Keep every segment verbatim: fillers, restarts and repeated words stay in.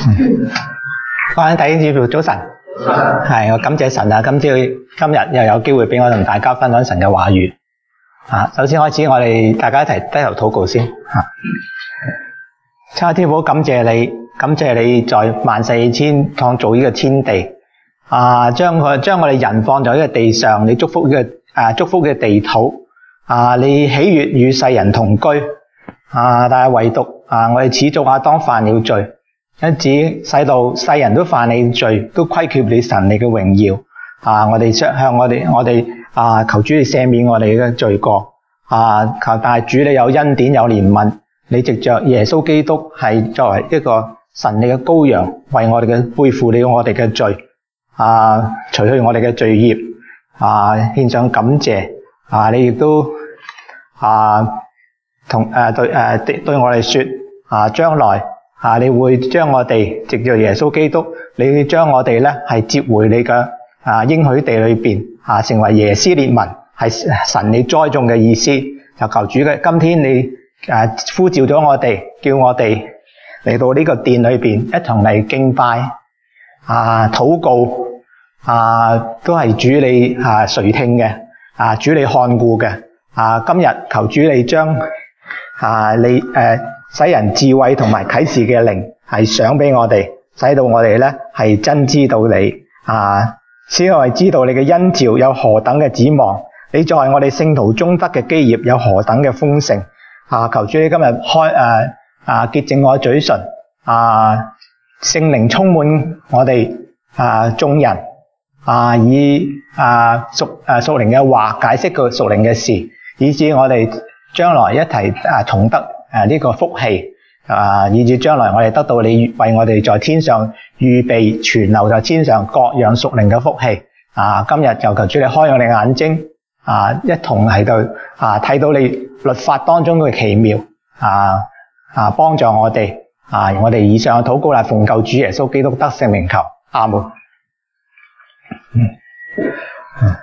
各位弟兄姊妹早晨，係我感謝神啊！今朝今日又有機會俾我同大家分享神嘅話語啊！首先開始，我哋大家一齊低頭禱告先啊！親愛的天父，感謝你，感謝你在萬世千創造呢個天地啊，將佢將我哋人放在呢個地上，你祝福呢個啊祝福嘅地土啊，你喜悅與世人同居啊，但係唯獨啊，我哋始祖亞當犯了罪。因此使到世人都犯你罪，都虧缺你神你嘅榮耀啊！我哋向我哋我哋啊，求主你赦免我哋嘅罪過啊！求但係主你有恩典有憐憫，你藉着耶穌基督係作為一個神你嘅羔羊，為我哋嘅背負你我哋嘅罪啊，除去我哋嘅罪孽啊，獻上感謝啊！你亦都啊同誒、啊、對誒、啊、對我哋說啊，將來。啊！你會將我哋藉着耶穌基督，你會將我哋咧係接回你嘅啊應許地裏邊啊，成為耶斯列民，係神你栽種嘅意思。就求主嘅今天你啊呼召咗我哋，叫我哋嚟到呢個殿裏邊一同嚟敬拜啊禱告啊，都係主你啊垂聽嘅啊，主你看顧嘅啊。今日求主你將啊你誒。啊使人智慧同埋啟示嘅靈係賞俾我哋，使到我哋咧係真知道你啊，使我哋知道你嘅恩召有何等嘅指望，你在我哋聖徒中得嘅基業有何等嘅豐盛啊！求主你今日開誒啊潔淨我嘴唇啊，聖靈充滿我哋啊眾人啊，以啊屬誒屬靈嘅話解釋個屬靈嘅事，以致我哋將來一齊啊同得。誒，呢個福氣啊，以至將來我哋得到你為我哋在天上預備存留在天上各樣屬靈嘅福氣啊！今日就求主你開我哋眼睛啊，一同喺度啊睇到你律法當中嘅奇妙啊啊，幫助我哋啊！我哋以上嘅禱告係奉救主耶穌基督得聖名求，阿門。嗯嗯。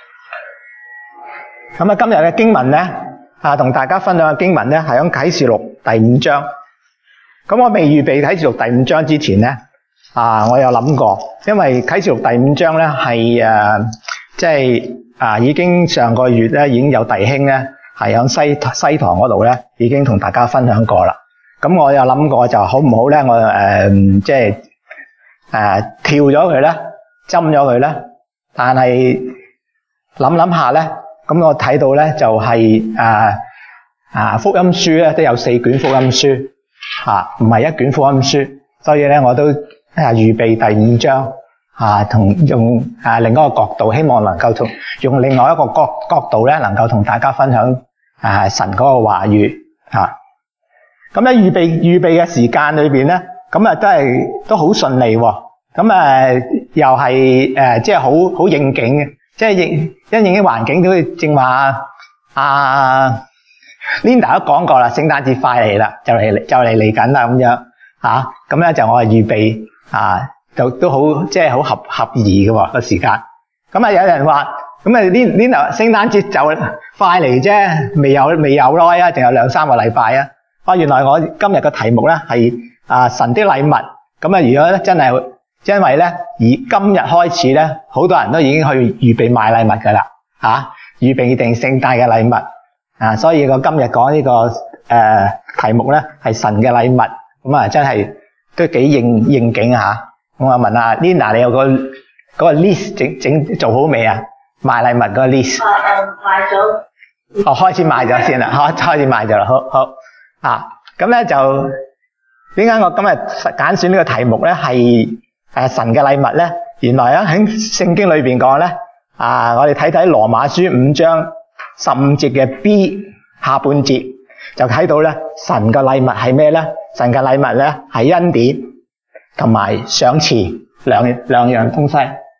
咁啊，今日嘅經文咧。啊，同大家分享嘅經文咧，係喺啟示錄第五章。咁我未預備啟示錄第五章之前咧，啊，我有諗過，因為啟示錄第五章咧係誒，即係啊，已經上個月咧已經有弟兄咧係喺西西堂嗰度咧已經同大家分享過啦。咁我有諗過就好唔好咧？我誒即係誒跳咗佢咧，針咗佢咧，但係諗諗下咧。咁我睇到咧就係、是、啊啊福音書咧都有四卷福音書嚇，唔、啊、係一卷福音書，所以咧我都啊預備第五章啊，同用啊另一個角度，希望能夠同用另外一個角角度咧，能夠同大家分享啊神嗰個話語嚇。咁咧預備預備嘅時間裏邊咧，咁啊都係都好順利喎。咁啊又係誒即係好好應景嘅。即係因因應啲環境，都正話啊 Linda 都講過啦，聖誕節快嚟啦，就嚟就嚟嚟緊啦咁樣嚇。咁咧就我係預備啊，就都好即係好合合宜嘅喎個時間。咁啊有人話咁啊 Linda 聖誕節就快嚟啫，未有未有耐啊，仲有兩三個禮拜啊。啊原來我今日嘅題目咧係啊神的禮物。咁啊如果咧真係。因為咧，而今日開始咧，好多人都已經去預備買禮物噶啦，嚇、啊，預備定聖誕嘅禮物啊，所以我今日講呢、這個誒、呃、題目咧係神嘅禮物，咁啊真係都幾應應景嚇。咁我問下 Lina， 你有個嗰、那個 list 整整做好未啊？買禮物嗰個 list？啊啊，買咗。哦，開始買咗先啦，開開始買咗啦，好好啊。咁咧就點解我今日揀選呢個題目咧係？誒、啊，神嘅禮物咧，原來啊喺聖經裏邊講咧，啊，我哋睇睇羅馬書五章十五節嘅 B 下半節，就睇到咧神嘅禮物係咩咧？神嘅禮物咧係恩典同埋賞賜兩兩樣東西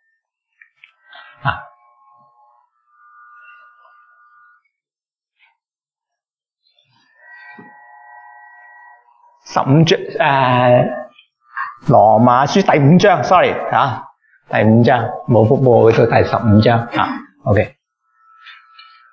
啊。十五章誒。羅馬書第五章 ，sorry 啊，第五章冇冇去到第十五章啊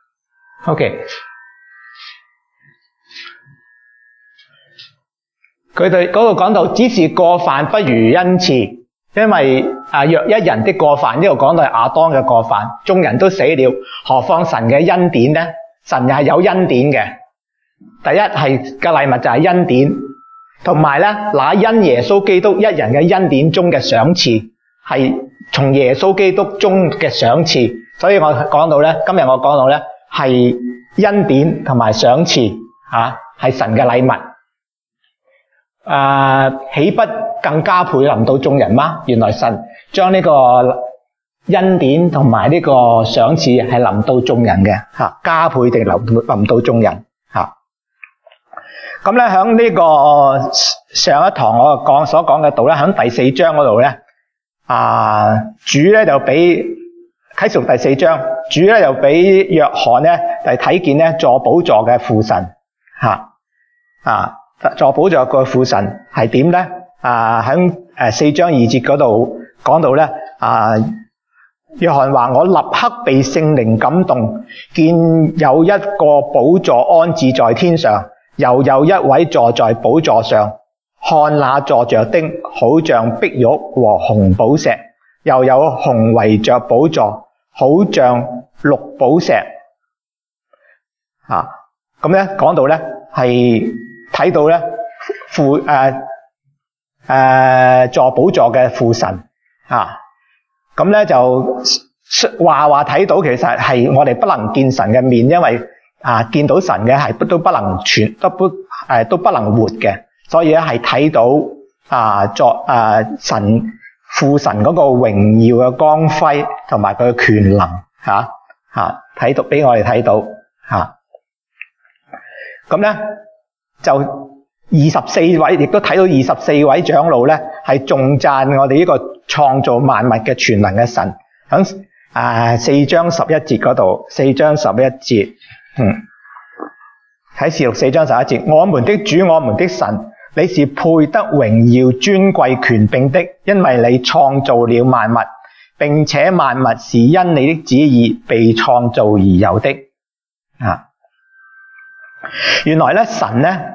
，OK，OK，、okay. okay. 佢哋嗰度講到，只是過犯不如恩賜，因為啊，若一人的過犯，呢度講到係亞當嘅過犯，眾人都死了，何況神嘅恩典呢？神又係有恩典嘅。第一係嘅禮物就係恩典，同埋咧，那因耶穌基督一人嘅恩典中嘅賞賜，係從耶穌基督中嘅賞賜。所以我講到咧，今日我講到咧係恩典同埋賞賜嚇，係神嘅禮物。啊，豈不更加倍臨到眾人嗎？原來神將呢個恩典同埋呢個賞賜係臨到眾人嘅嚇，加倍地臨臨到眾人嚇。咁咧喺呢個上一堂我講所講嘅道咧，喺第四章嗰度咧，啊主咧就俾啟示錄第四章，主咧就俾約翰咧嚟睇見咧坐寶座嘅父神嚇啊。坐寶座個父神係點咧？啊，喺誒四章二節嗰度講到咧，啊，約翰話：我立刻被聖靈感動，見有一個寶座安置在天上，又有一位坐在寶座上，看那坐着的，好像碧玉和紅寶石，又有紅圍着寶座，好像綠寶石。啊，咁咧講到咧係。睇到咧父誒誒坐寶座嘅父神啊，咁咧就話話睇到，其實係我哋不能見神嘅面，因為啊見到神嘅係都不能存都不誒、啊、都不能活嘅，所以咧係睇到啊作啊神父神嗰個榮耀嘅光輝同埋佢嘅權能嚇嚇睇到俾我哋睇到嚇，咁、啊、咧。就二十四位，亦都睇到二十四位長老咧，係頌讚我哋呢個創造萬物嘅全能嘅神。喺啊四章十一節嗰度，四章十一節，嗯，啟示錄四章十一節，我們的主，我們的神，你是配得榮耀、尊貴、權柄的，因為你創造了萬物，並且萬物是因你的旨意被創造而有的。啊！原來咧神咧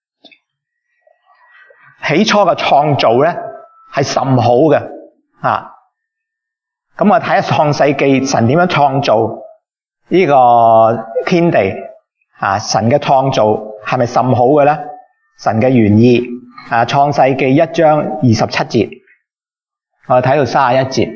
起初嘅創造咧係甚好嘅啊！咁我睇下創世記神點樣創造呢個天地啊？神嘅創造係咪甚好嘅咧？神嘅原意啊，創世記一章二十七節，我哋睇到三十一節。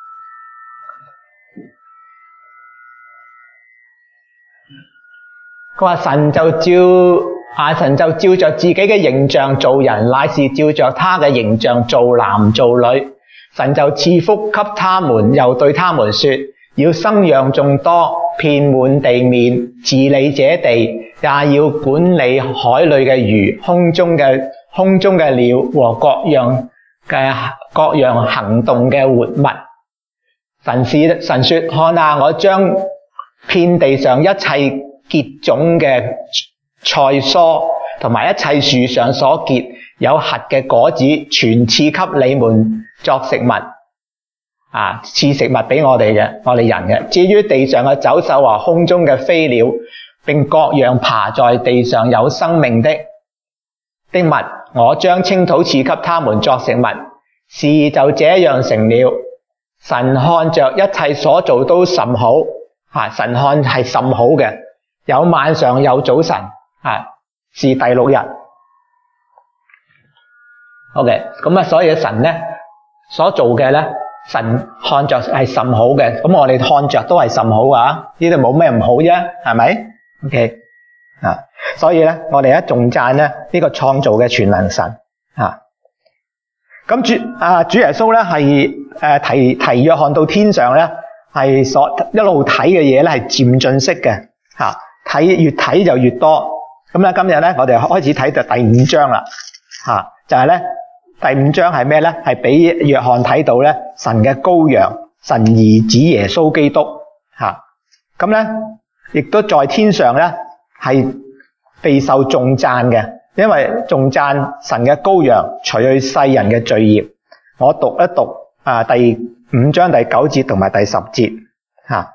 佢話神就照啊，神就照着自己嘅形象造人，乃是照着他嘅形象造男造女。神就賜福給他們，又對他們說：要生養眾多，遍滿地面，治理這地，也要管理海裏嘅魚、空中嘅空中嘅鳥和各樣嘅各樣行動嘅活物。神是神說：看啊，我將遍地上一切結種嘅菜蔬同埋一切樹上所結有核嘅果子，全賜給你們作食物，啊，賜食物俾我哋嘅，我哋人嘅。至於地上嘅走獸和空中嘅飛鳥，並各樣爬在地上有生命的的物，我將青土賜給他們作食物。事就這樣成了。神看着一切所做都甚好，啊，神看係甚好嘅。有晚上有早晨，啊，是第六日。OK， 咁啊，所以神咧所做嘅咧，神看着係甚好嘅。咁我哋看着都係甚好噶，呢度冇咩唔好啫，係咪 ？OK， 啊，所以咧，我哋一頌讚咧呢個創造嘅全能神啊。咁主啊，主耶穌咧係誒提提約翰到天上咧，係所一路睇嘅嘢咧係漸進式嘅嚇。睇越睇就越多，咁咧今日咧我哋開始睇就第五章啦，嚇就係咧第五章係咩咧？係俾約翰睇到咧神嘅羔羊，神兒子耶穌基督，嚇咁咧亦都在天上咧係備受頌讚嘅，因為頌讚神嘅羔羊除去世人嘅罪孽。我讀一讀啊第五章第九節同埋第十節嚇。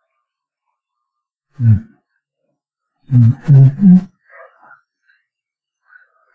嗯嗯嗯嗯，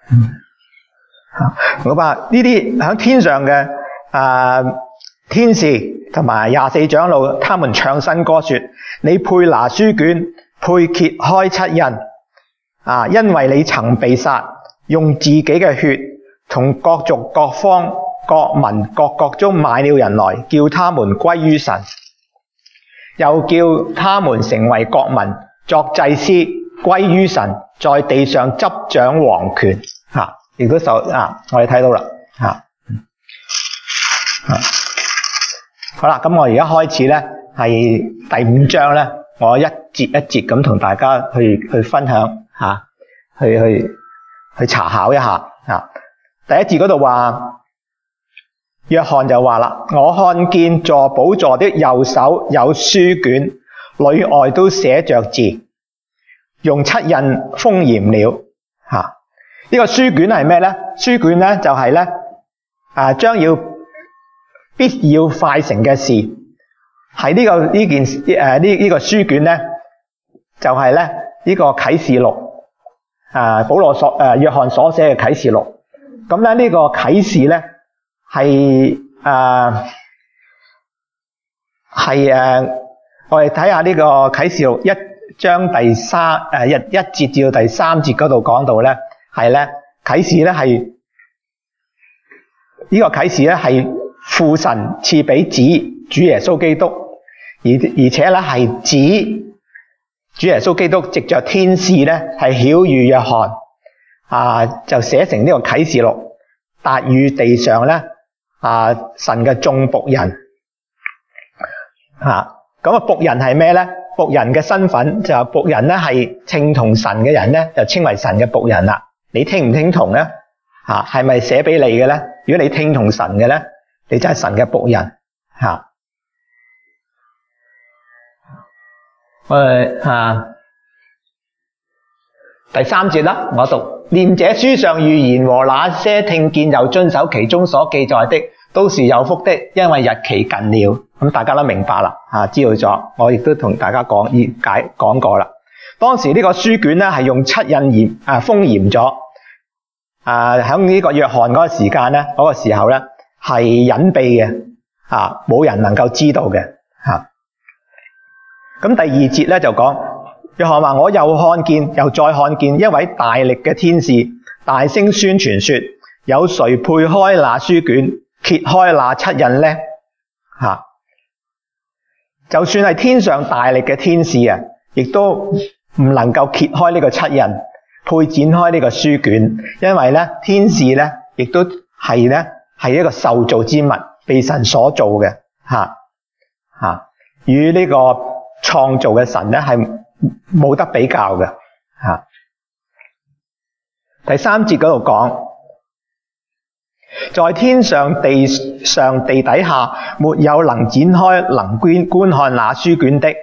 嗯，好吧，呢啲喺天上嘅啊天使同埋廿四長老，他們唱新歌說：你配拿書卷，配揭開七印啊！因為你曾被殺，用自己嘅血從各族、各方、各民、各國中買了人來，叫他們歸於神，又叫他們成為國民，作祭司，歸於神，在地上執掌王權。嚇，亦都受啊！我哋睇到啦，嚇、啊啊，好啦，咁我而家開始咧，係第五章咧，我一節一節咁同大家去去分享嚇、啊，去去去查考一下啊。第一節嗰度話，約翰就話啦：我看見坐寶座的右手有書卷，裏外都寫着字，用七印封嚴了。嚇、啊！呢、這個書卷係咩咧？書卷咧就係咧啊，將要必要快成嘅事，喺呢、這個呢件誒呢呢個書卷咧，就係咧呢個啟示錄啊，保羅所誒、啊、約翰所寫嘅啟示錄。咁咧呢個啟示咧係誒係誒，我哋睇下呢個啟示錄一章第三誒一一節至到第三節嗰度講到咧。係咧，啟示咧係呢個啟示咧係父神賜俾子主耶穌基督，而而且咧係子主耶穌基督藉着天使咧係曉諭約翰啊，就寫成呢個啟示錄，達於地上咧啊神嘅眾僕人啊，咁啊僕人係咩咧？僕人嘅身份就係僕人咧係稱同神嘅人咧，就稱為神嘅僕人啦。你聽唔聽同咧？嚇，係咪寫俾你嘅咧？如果你聽同神嘅咧，你就係神嘅僕人嚇。我哋啊第三節啦，我讀念這書上預言和那些聽見又遵守其中所記載的，都是有福的，因為日期近了。咁大家都明白啦，嚇，知道咗。我亦都同大家講解講過啦。當時呢個書卷咧係用七印嚴啊封嚴咗。啊！喺呢個約翰嗰個時間咧，嗰、那個時候咧係隱秘嘅，啊，冇人能夠知道嘅，嚇、啊。咁第二節咧就講，約翰話：我又看見，又再看見一位大力嘅天使，大聲宣傳說：有誰配開那書卷，揭開那七印呢？嚇、啊！就算係天上大力嘅天使啊，亦都唔能夠揭開呢個七印。配展開呢個書卷，因為咧天使咧亦都係咧係一個受造之物，被神所造嘅，吓吓，與呢個創造嘅神咧係冇得比較嘅，吓、啊。第三節嗰度講，在天上、地上、地底下，沒有能展開、能觀觀看那書卷的。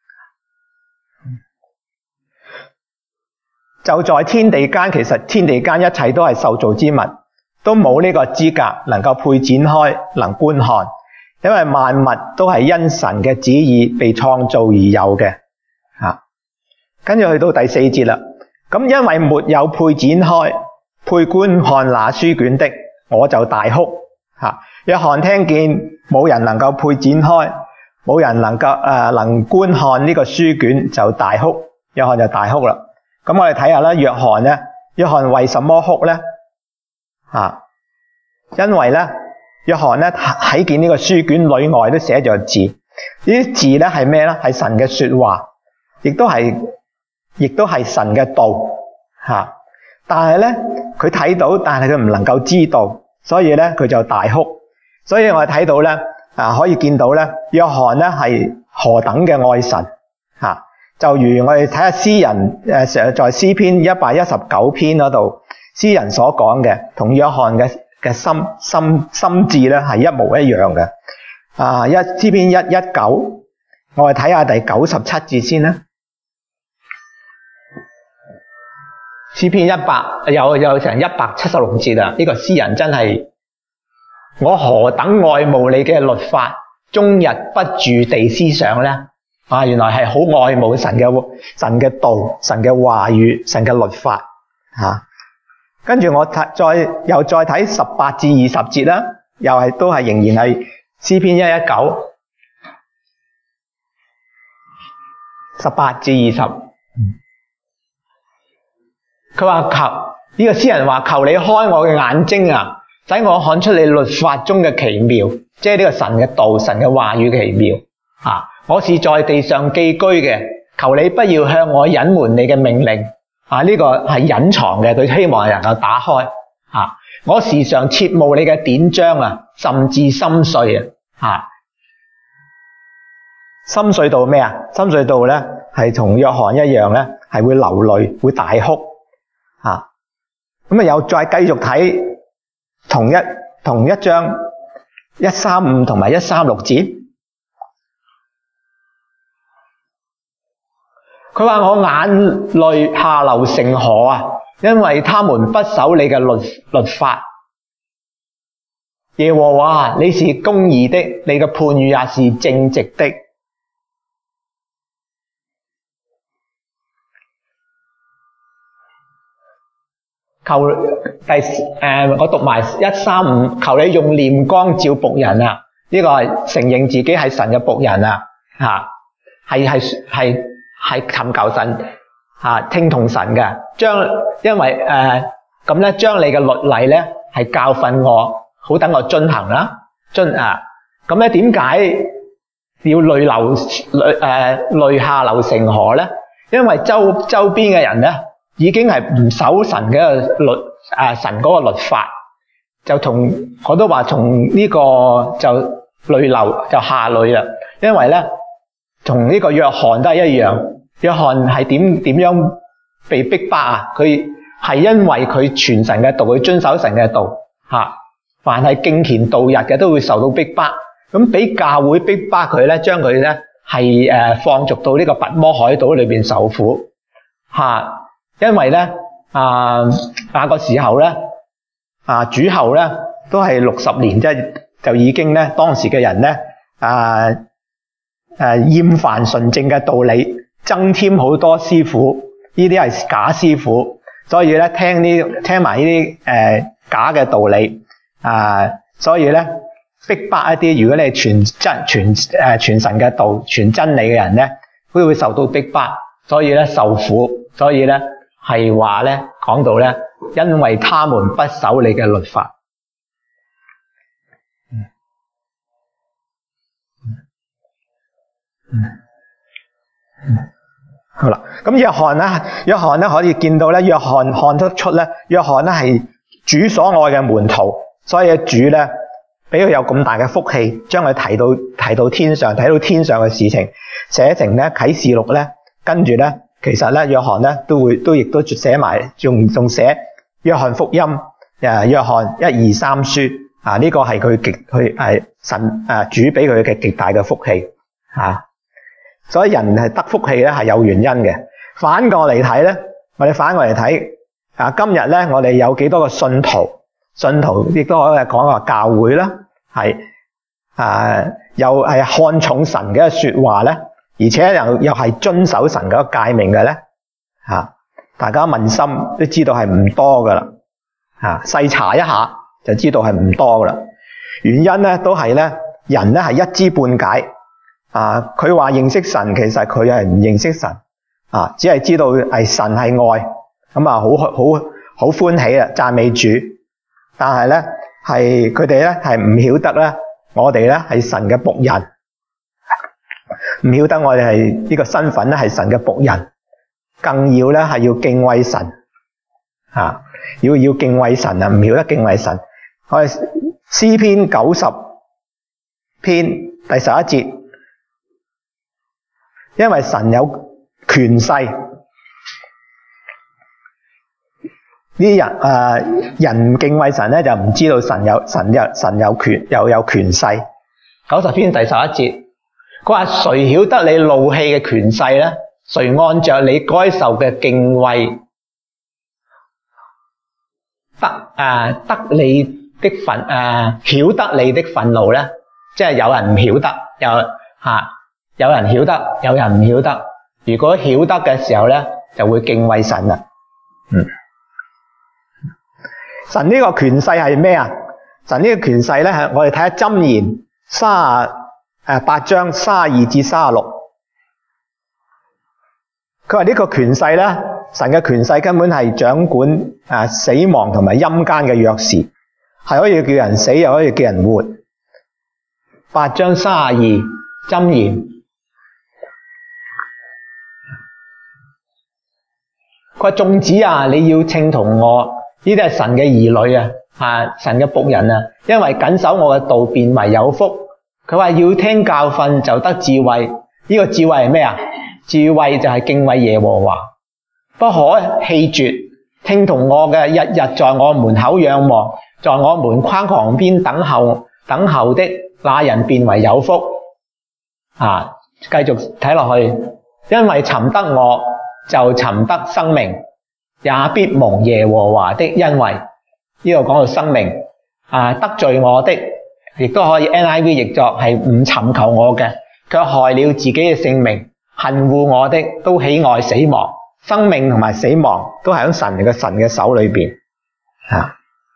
就在天地間，其實天地間一切都係受造之物，都冇呢個資格能夠配展開、能觀看，因為萬物都係因神嘅旨意被創造而有嘅。嚇，跟住去到第四節啦。咁因為沒有配展開、配觀看那書卷的，我就大哭。嚇，約翰聽見冇人能夠配展開，冇人能夠誒、呃、能觀看呢個書卷，就大哭。約翰就大哭啦。咁我哋睇下啦，約翰咧，約翰為什麼哭咧？啊，因為咧，約翰咧睇見呢個書卷裏外都寫着字，呢啲字咧係咩咧？係神嘅說話，亦都係，亦都係神嘅道，吓、啊。但係咧，佢睇到，但係佢唔能夠知道，所以咧佢就大哭。所以我哋睇到咧，啊，可以見到咧，約翰咧係何等嘅愛神，吓、啊。就如我哋睇下詩人誒，成日在詩篇一百一十九篇嗰度，詩人所講嘅，同約翰嘅嘅心心心志咧係一模一樣嘅。啊，一詩篇一一九，我哋睇下第九十七節先啦。詩篇一百有有成一百七十六節啊！呢、這個詩人真係，我何等愛慕你嘅律法，終日不住地思想咧。啊，原來係好愛慕神嘅神嘅道、神嘅話語、神嘅律法嚇。 跟住我睇再又再睇十八至二十節啦，又係都係仍然係詩篇一一九十八至二十。佢話求呢、這個詩人話，求你開我嘅眼睛啊，使我看出你律法中嘅奇妙，即係呢個神嘅道、神嘅話語奇妙啊！我是在地上寄居嘅，求你不要向我隱瞞你嘅命令啊！呢、這個係隱藏嘅，佢希望能夠打開啊！我時常切慕你嘅典章啊，甚至心碎啊！啊，心碎到咩啊？心碎到咧係同約翰一樣咧，係會流淚，會大哭啊！咁啊，又再繼續睇同一同一章一三五同埋一三六節，佢話我眼淚下流成河啊，因為他們不守你嘅律律法。耶和華，你是公義的，你嘅判語也是正直的。求第誒、呃，我讀埋一三五，求你用臉光照僕人啊！呢、這個係承認自己係神嘅僕人啊，嚇係係係係尋求神嚇聽從神嘅，將因為誒咁咧，將、呃、你嘅律例咧係教訓我，好等我遵行啦，遵啊咁咧點解要淚流淚誒淚下流成河咧？因為周周邊嘅人咧，已經係唔守神嘅律啊，神嗰個律法，就同我都話從呢個就淚流就下淚啦。因為咧，同呢個約翰都係一樣，約翰係點點樣被逼迫啊？佢係因為佢傳神嘅道，佢遵守神嘅道吓，凡係敬虔度日嘅都會受到逼迫。咁俾教會逼迫佢咧，將佢咧係誒放逐到呢個拔摩海島裏邊受苦吓。因為咧啊那個時候咧啊主後咧都係六十年，即係就已經咧當時嘅人咧啊誒厭煩純正嘅道理，增添好多師傅，呢啲係假師傅，所以咧聽呢聽埋呢啲誒假嘅道理啊，所以咧逼迫一啲如果你係傳真傳誒傳神嘅道、傳真理嘅人咧，都會受到逼迫，所以咧受苦，所以咧。係話咧，講到咧，因為他們不守你嘅律法。嗯嗯嗯、好啦，咁約翰咧，約翰咧可以見到咧，約翰看得出咧，約翰咧係主所愛嘅門徒，所以主咧俾佢有咁大嘅福氣，將佢提到提到天上，睇到天上嘅事情，寫成咧啟示錄咧，跟住咧。其實咧，約翰咧都會都亦都寫埋，仲仲寫約翰福音，誒約翰一二三書啊，呢、這個係佢極佢係神誒主俾佢嘅極大嘅福氣啊。所以人係得福氣咧係有原因嘅。反過嚟睇咧，我哋反過嚟睇啊，今日咧我哋有幾多個信徒？信徒亦都可以講話教會啦，係啊，又係看重神嘅說話咧。而且又又係遵守神嗰個誡命嘅咧，吓大家問心都知道係唔多噶啦，吓細查一下就知道係唔多噶啦。原因咧都係咧，人咧係一知半解，啊佢話認識神，其實佢係唔認識神，啊只係知道係神係愛，咁啊好好好歡喜啊讚美主，但係咧係佢哋咧係唔曉得咧，我哋咧係神嘅僕人。唔曉得我哋係呢個身份咧，係神嘅僕人，更要咧係要敬畏神，啊，要要敬畏神啊！唔曉得敬畏神，我哋詩篇九十篇第十一節，因為神有權勢，呢人誒、呃、人敬畏神咧就唔知道神有神有神有權又有權勢。九十篇第十一節。佢話誰曉得你怒氣嘅權勢咧？誰按着你該受嘅敬畏得誒、呃、得你的憤誒曉得你的憤怒咧？即係有人唔曉得，有吓、啊、有人曉得，有人唔曉得。如果曉得嘅時候咧，就會敬畏神啦。嗯， 神呢個權勢係咩啊？神呢個權勢咧，係我哋睇下箴言三十誒八章三十二至三十六。佢話呢個權勢咧，神嘅權勢根本係掌管誒死亡同埋陰間嘅鑰匙，係可以叫人死，又可以叫人活。八章三十二箴言，佢話眾子啊，你要稱同我，呢啲係神嘅兒女啊，啊神嘅僕人啊，因為謹守我嘅道，便為有福。佢話要聽教訓就得智慧，呢、這個智慧係咩啊？智慧就係敬畏耶和華，不可棄絕。聽同我嘅，日日在我門口仰望，在我門框旁邊等候等候的那人便為有福。啊，繼續睇落去，因為尋得我就尋得生命，也必蒙耶和華的恩惠。呢度講到生命，啊得罪我的，亦都可以 N I V 譯作係唔尋求我嘅，卻害了自己嘅性命。恨惡我的都喜愛死亡，生命同埋死亡都係喺神嘅神嘅手裏邊。啊，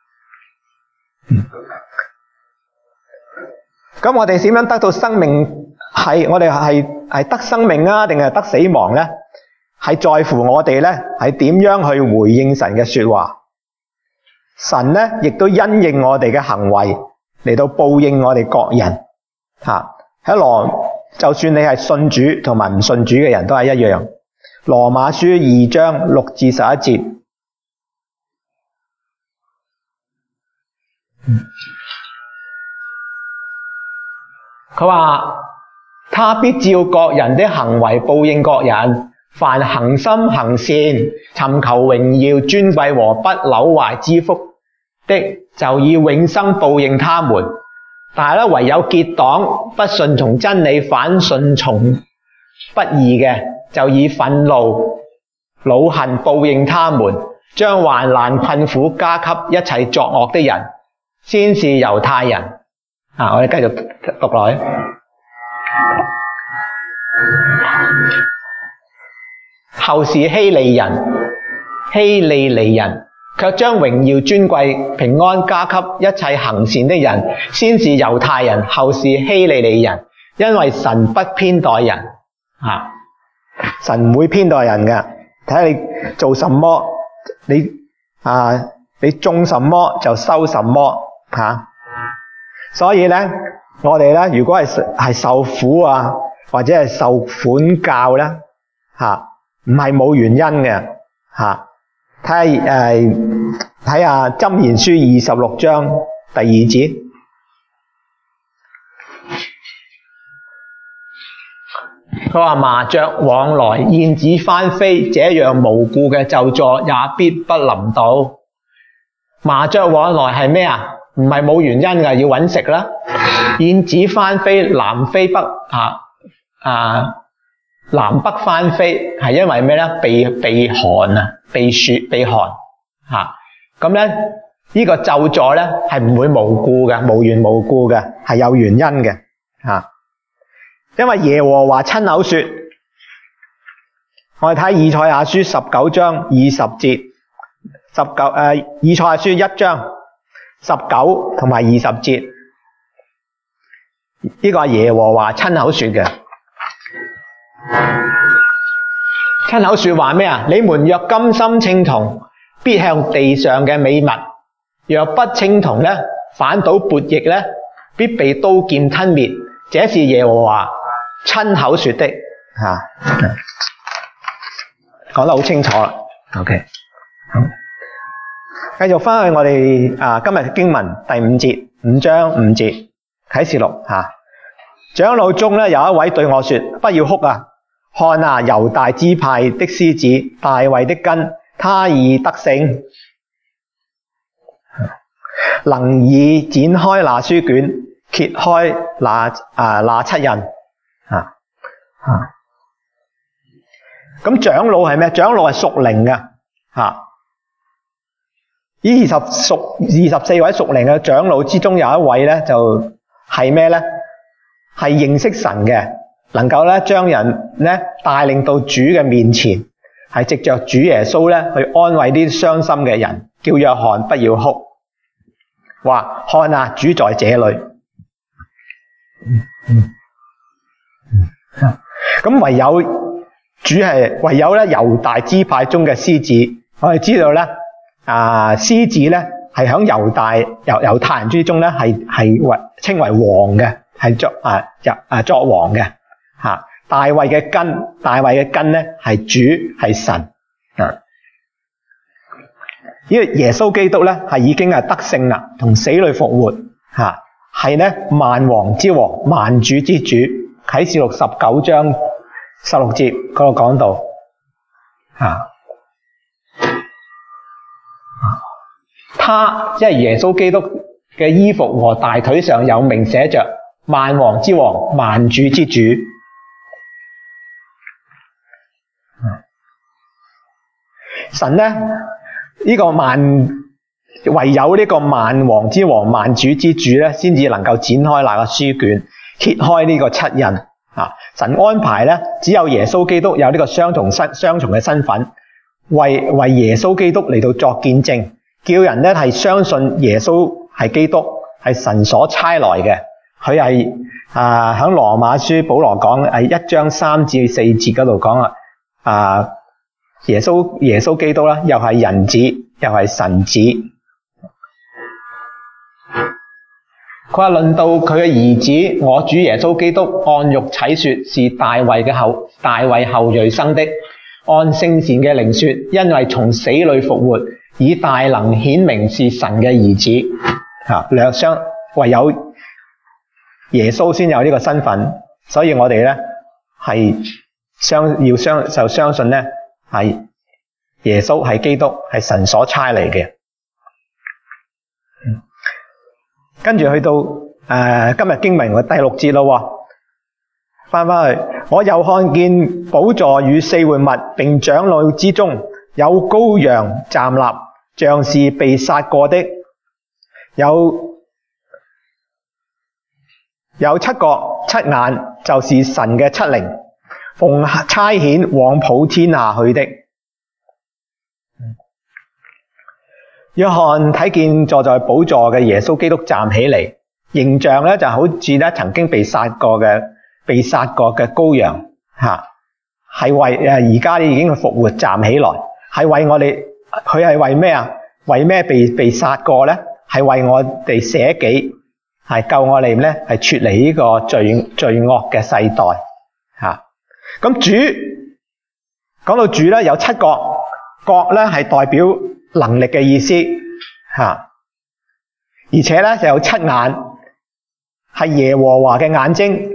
咁、嗯、我哋點樣得到生命？係我哋係係得生命啊，定係得死亡咧？係在乎我哋咧，係點樣去回應神嘅說話？神咧亦都因應我哋嘅行為嚟到報應我哋各人。吓喺羅。就算你係信主同埋唔信主嘅人都係一樣。羅馬書二章六至十一節，佢話他必照各人的行為報應各人，凡恆心行善、尋求榮耀尊貴和不朽壞之福的，就以永生報應他們。但係咧，唯有結黨不順從真理，反順從不義嘅，就以憤怒、惱恨報應他們，將患難困苦加給一切作惡的人，先是猶太人。啊，我哋繼續讀落去。後是希利人，希利尼人。卻將榮耀尊貴平安加給一切行善的人，先是猶太人，後是希利尼人。因為神不偏待人，啊，神唔會偏待人嘅。睇下你做什麼，你啊，你種什麼就收什麼，吓、啊。所以咧，我哋咧，如果係係受苦啊，或者係受管教咧，吓，唔係冇原因嘅，吓、啊。睇下誒，睇下箴言書二十六章第二節，佢話麻雀往來，燕子翻飛，這樣無故嘅咒詛也必不臨到。麻雀往來係咩啊？唔係冇原因㗎，要搵食啦。燕子翻飛，南飛北啊啊！南北翻飛係因為咩咧？避避寒啊，避雪避寒吓。咁咧呢個咒詛咧係唔會無故嘅，無緣無故嘅，係有原因嘅吓。因為耶和華親口說，我哋睇以賽亞書十九章二十節，十九誒以賽亞書一章十九同埋二十節，呢、這個係耶和華親口說嘅。親口說話咩啊？你們若甘心稱同，必向地上嘅美物；若不稱同咧，反倒悖逆咧，必被刀劍吞滅。這是耶和華親口說的，吓、啊，講得好清楚啦。OK， 好，繼續翻去我哋啊今日經文第五節，五章五節啟示錄吓。長老中咧有一位對我說：不要哭啊！看啊，猶大支派的獅子，大衛的根，他已得勝，能以展開那書卷，揭開那啊那七印啊啊！咁長老係咩？長老係屬靈嘅吓。呢二十屬二十四位屬靈嘅長老之中，有一位咧就係咩咧？係認識神嘅。能夠咧將人咧帶領到主嘅面前，係藉着主耶穌咧去安慰啲傷心嘅人，叫約翰不要哭。 話看啊，主在這裏。咁唯有主係唯有咧猶大支派中嘅獅子，我哋知道咧啊，獅子咧係響猶大猶猶太人之中咧係係為稱為王嘅，係作啊入啊作王嘅吓。大衛嘅根，大衛嘅根咧係主係神啊。呢個耶穌基督咧係已經係得勝啦，同死裏復活吓，係咧萬王之王，萬主之主。啟示錄十九章十六節嗰度講到啊，他即係耶穌基督嘅衣服和大腿上有名寫着萬王之王，萬主之主。神咧呢、這個萬唯有呢個萬王之王、萬主之主咧，先至能夠展開那個書卷，揭開呢個七印啊！神安排咧，只有耶穌基督有呢個雙重身雙重嘅身份，為為耶穌基督嚟到作見證，叫人咧係相信耶穌係基督，係神所差來嘅。佢係啊響羅馬書保羅講係一章三至四節嗰度講啊啊耶穌耶穌基督啦，又係人子，又係神子。佢話論到佢嘅兒子，我主耶穌基督按肉體說是大衛嘅後大衛後裔生的，按聖善嘅靈說，因為從死裏復活，以大能顯明是神嘅兒子。啊，兩相唯有耶穌先有呢個身份，所以我哋咧係相要相就相信咧係耶穌係基督，係神所差嚟嘅。跟住去到誒、呃、今日經文嘅第六節咯，翻翻去，我又看見寶座與四活物並長老之中有羔羊站立，像是被殺過的，有有七角七眼，就是神嘅七靈，奉差遣往普天下去的。約翰睇見坐在寶座嘅耶穌基督站起嚟，形象咧就好似咧曾經被殺過嘅被殺過嘅羔羊吓，係為誒而家已經復活站起來，係為我哋，佢係為咩啊？為咩被被殺過咧？係為我哋捨己，係救我哋咧，係脫離呢個罪罪惡嘅世代吓。咁主講到主咧有七角，角咧係代表能力嘅意思吓，而且咧就有七眼，係耶和華嘅眼睛。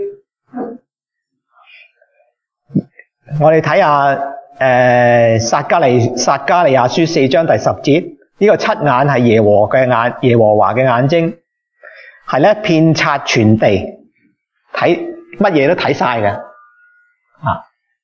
我哋睇下誒撒迦利撒迦利亞書四章第十節，呢、這個七眼係耶和嘅眼，耶和華嘅眼睛，係咧遍察全地，睇乜嘢都睇晒嘅啊。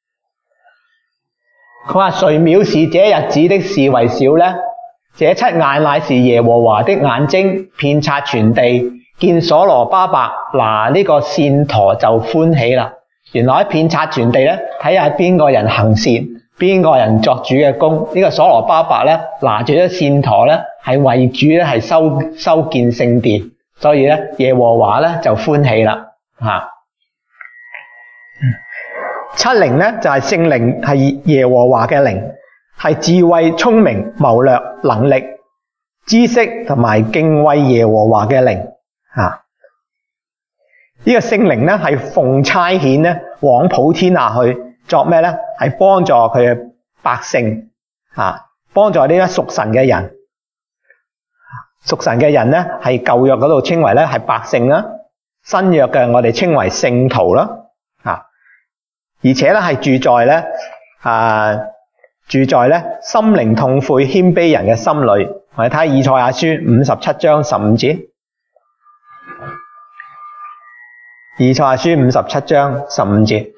佢話誰藐視這日子的事為小呢？這七眼乃是耶和華的眼睛，遍察全地，見所羅巴伯拿呢個線砣就歡喜啦。原來喺遍察全地咧，睇下邊個人行善，邊個人作主嘅工。呢、這個所羅巴伯咧拿住咗線砣咧，係為主咧係修修建聖殿，所以咧耶和華咧就歡喜啦吓。七靈咧就係聖靈，係耶和華嘅靈，係智慧、聰明、謀略、能力、知識同埋敬畏耶和華嘅靈啊！呢個聖靈咧係奉差遣咧往普天下去作咩咧？係幫助佢嘅百姓啊，幫助呢啲屬神嘅人。屬神嘅人咧係舊約嗰度稱為咧係百姓啦，新約嘅我哋稱為聖徒啦啊！而且咧係住在咧啊，住在咧心靈痛悔謙卑人嘅心裏。我哋睇下以賽亞書五十七章十五節。以賽亞書五十七章十五節，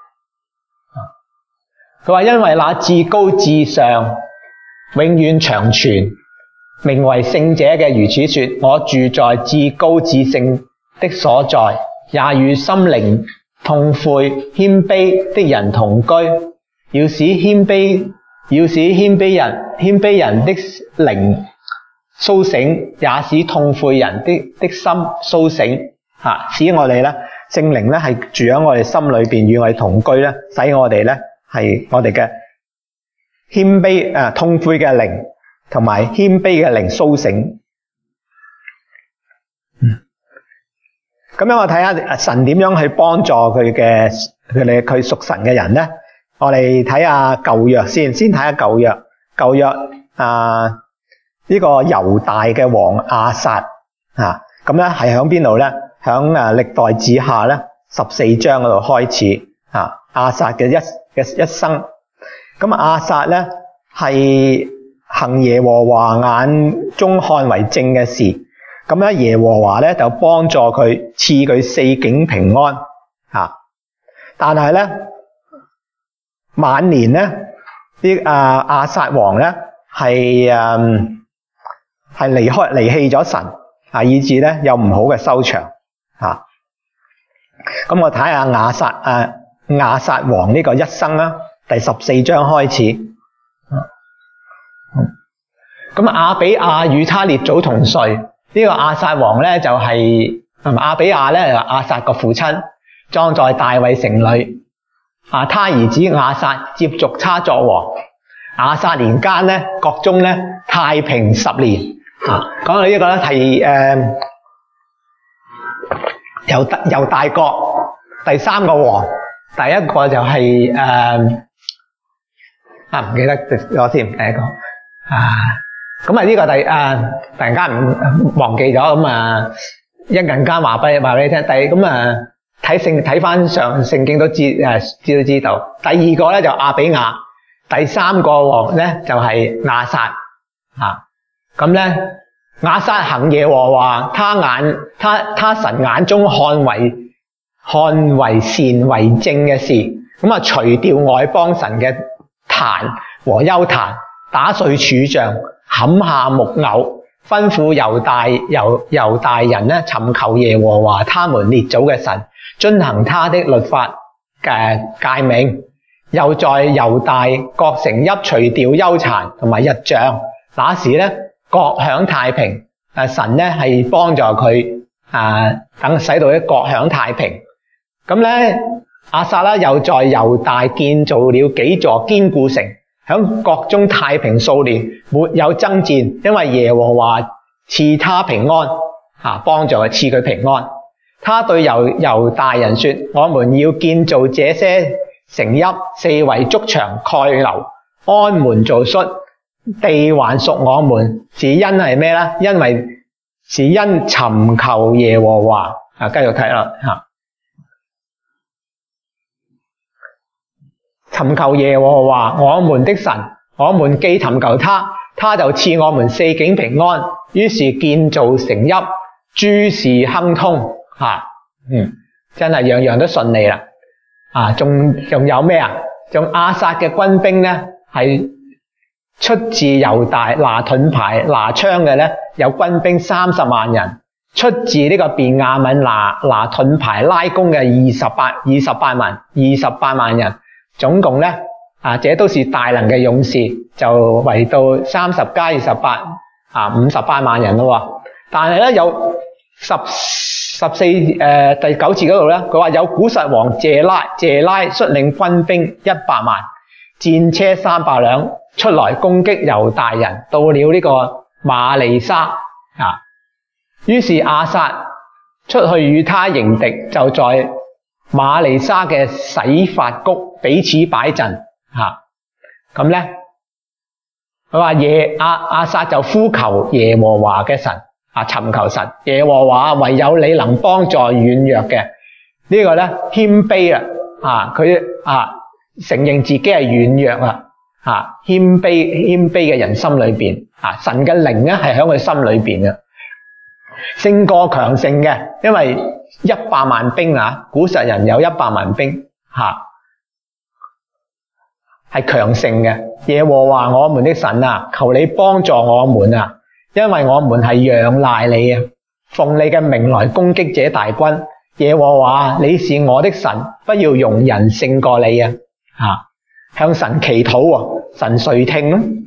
佢話因為那至高至上、永遠長存、名為聖者嘅如此說：我住在至高至聖的所在，也與心靈痛悔謙卑的人同居，要使謙卑要使謙卑人謙卑人的靈甦醒，也使痛悔人的的心甦醒，啊，使我哋咧聖靈咧係住喺我哋心裏邊，與我哋同居咧，使我哋咧係我哋嘅謙卑啊痛悔嘅靈同埋謙卑嘅靈甦醒。嗯，咁樣我睇下神點樣去幫助佢嘅佢哋佢屬神嘅人咧。我哋睇下舊約先，先睇下舊約。舊約啊，呢、這個猶大嘅王亞撒啊，咁咧係響邊度咧？響誒歷代志下咧十四章嗰度開始啊。亞撒嘅一嘅一生，咁亞撒咧係行耶和華眼中看為正嘅事，咁咧耶和華咧就幫助佢，賜佢四境平安啊。但係咧晚年咧，啲啊亞撒王咧係誒係離開離棄咗神啊，以致咧有唔好嘅收場啊。咁我睇下亞撒啊亞撒王呢個一生啦，第十四章開始。咁亞比亞與他列祖同睡，呢、這個亞撒王咧就係同埋亞比亞咧亞撒個父親，葬在大衛城裏。啊，他兒子亞撒接續他作王。亞撒年間咧，國中咧太平十年。啊，講到呢個咧係誒由由大國第三個王，第一個就係、是、誒、呃、啊唔記得咗先，第一個啊，咁啊呢個第啊突然間唔忘記咗，咁啊一陣間話俾話俾你聽。第咁啊睇聖睇翻上聖經都知誒知都知道。第二個咧就亞比亞，第三個王咧就係亞撒啊。咁咧亞撒行耶和華他眼他他神眼中看為看為善為正嘅事，咁啊除掉外邦神嘅壇和邱壇，打碎柱像，砍下木偶，吩咐猶大猶猶大人咧尋求耶和華他們列祖嘅神，遵行他的律法嘅誡命，又在猶大各城邑除掉邱壇同埋日像。那時咧國享太平，誒神咧係幫助佢啊，等使到啲國享太平。咁咧亞撒啦又在猶大建造了幾座堅固城，響國中太平數年，沒有爭戰，因為耶和華賜他平安啊，幫助佢賜佢平安。他對猶猶大人說：我們要建造這些城邑，四圍築牆蓋樓，安門造戍，地還屬我們，是因係咩咧？因為是因尋求耶和華啊。繼續睇啦吓，尋求耶和華我們的神，我們既尋求他，他就賜我們四境平安。於是建造城邑，諸事亨通啊，嗯，真係樣樣都順利啦。啊，仲仲有咩啊？仲亞撒嘅軍兵咧，係出自猶大拿盾牌拿槍嘅咧，有軍兵三十萬人；出自呢個便雅憫拿拿盾牌拉弓嘅二十八二十八萬二十八萬人。總共咧啊，這都是大能嘅勇士，就圍到三十加二十八啊，五十八萬人咯。但係咧有十十四誒、呃、第九節嗰度咧，佢話有古實王謝拉謝拉率領軍兵一百萬，戰車三百輛出來攻擊猶大人，到了呢個馬利沙啊。於是亞撒出去與他迎敵，就在馬利沙嘅洗法谷彼此擺陣吓。咁咧佢話耶亞亞撒就呼求耶和華嘅神啊，尋求神。耶和華唯有你能幫助軟弱嘅。這個、呢個咧謙卑啊，啊佢啊承認自己係軟弱啊，啊謙卑謙卑嘅人心裏邊啊，神嘅靈咧係喺佢心裏邊嘅，勝過強盛嘅，因為一百萬兵啊，古實人有一百萬兵吓，係強盛嘅。耶和華我們的神啊，求你幫助我們啊，因為我們係仰賴你啊，奉你嘅名來攻擊這大軍。耶和華你是我的神，不要容人勝過你啊！啊，向神祈禱啊，神垂聽啊。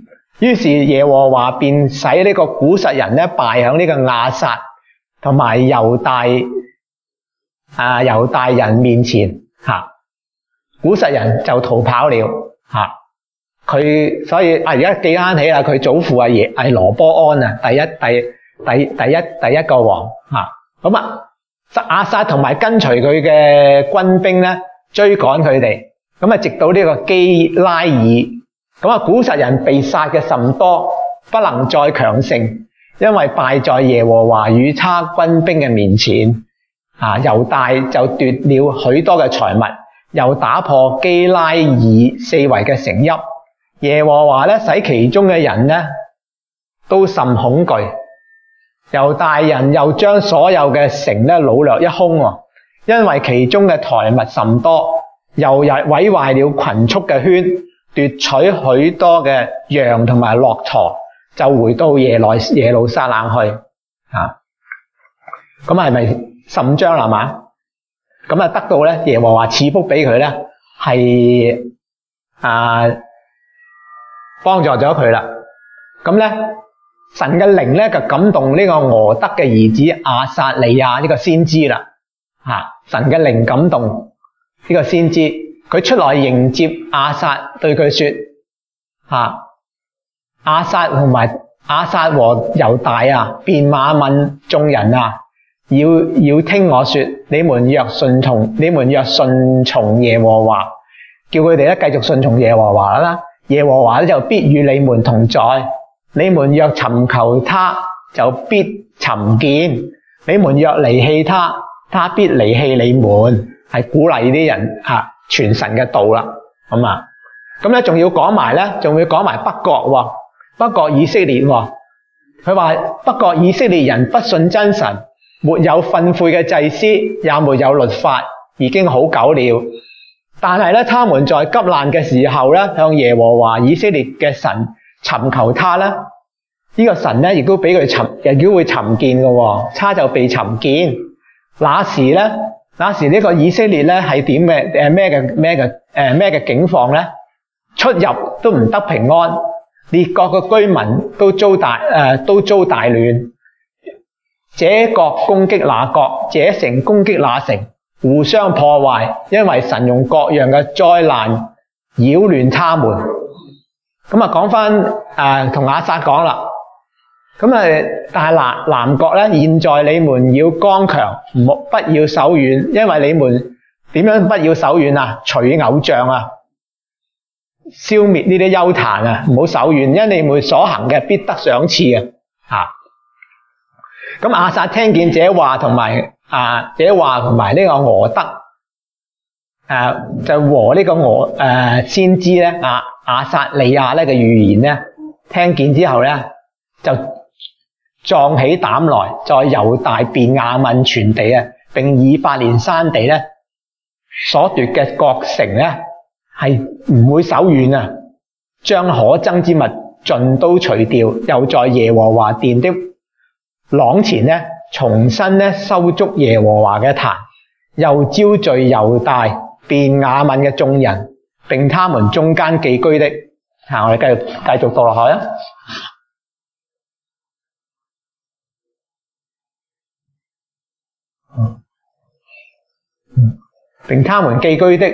於是耶和華便使呢個古實人咧敗喺呢個亞撒同埋猶大啊猶大人面前嚇，古實人就逃跑了嚇。佢所以啊而家記翻起啦，佢祖父係耶係羅波安啊，第一第第第一第一個王嚇。咁啊亞撒同埋跟隨佢嘅軍兵咧追趕佢哋，咁啊直到呢個基拉爾，咁啊古實人被殺嘅甚多，不能再強盛，因為敗在耶和華與他軍兵嘅面前。啊猶大就奪了許多嘅財物，又打破基拉爾四圍嘅城邑。耶和華咧使其中嘅人咧都甚恐懼。猶大人又將所有嘅城咧擄掠一空，因為其中嘅財物甚多，又毀壞了群畜嘅圈，奪取許多嘅羊同埋駱駝，就回到耶來耶路撒冷去。啊，咁係咪甚章啦嘛？咁啊得到咧耶和華賜福俾佢咧，係啊幫助咗佢啦。咁咧神嘅靈咧就感動呢個俄德嘅兒子亞撒利亞呢個先知啦。啊，神嘅靈感動呢個先知，佢出來迎接亞撒，對佢說：啊，亞撒同埋亞撒和猶大啊，便雅憫眾人啊，要要聽我說，你們若順從，你們若順從耶和華，叫佢哋咧繼續順從耶和華啦。耶和華咧就必與你們同在。你們若尋求他，就必尋見；你們若離棄他，他必離棄你們。係鼓勵啲人啊傳神嘅道啦。咁啊，咁咧仲要講埋咧，仲要講埋北國喎，北國以色列喎。佢話北國以色列人不信真神，沒有訓誨嘅祭司，也沒有律法，已經好久了。但係咧，他們在急難嘅時候咧，向耶和華以色列嘅神尋求他咧，呢、這個神咧亦都俾佢尋，亦都會尋見嘅喎，他就被尋見。那時咧，那時呢個以色列咧係點嘅？誒咩嘅咩嘅誒咩嘅境況咧？出入都唔得平安，列國嘅居民都遭大誒、呃、都遭大亂，這國攻擊那國，這城攻擊那城，互相破壞，因為神用各樣嘅災難擾亂他們。咁啊，講翻誒同亞撒講啦。咁啊，但係南南國咧，現在你們要剛強，唔好不要手軟，因為你們點樣不要手軟啊？除偶像啊，消滅呢啲邱壇啊，唔好手軟，因為你們所行嘅必得賞賜啊！嚇！咁亞撒聽見這話同埋啊，這話同埋呢個俄德誒，就和呢個俄誒先知咧亞亞撒利亞咧嘅預言咧，聽見之後咧就壯起膽來，在猶大便雅憫全地啊，並以法蓮山地咧所奪嘅各城咧，係唔會手軟啊！將可憎之物盡都除掉，又在耶和華殿的廊前咧，重新咧修築耶和華嘅壇，又招聚猶大便雅憫嘅眾人，並他們中間寄居的。啊，我哋繼續繼續讀落去啊！並他們寄居的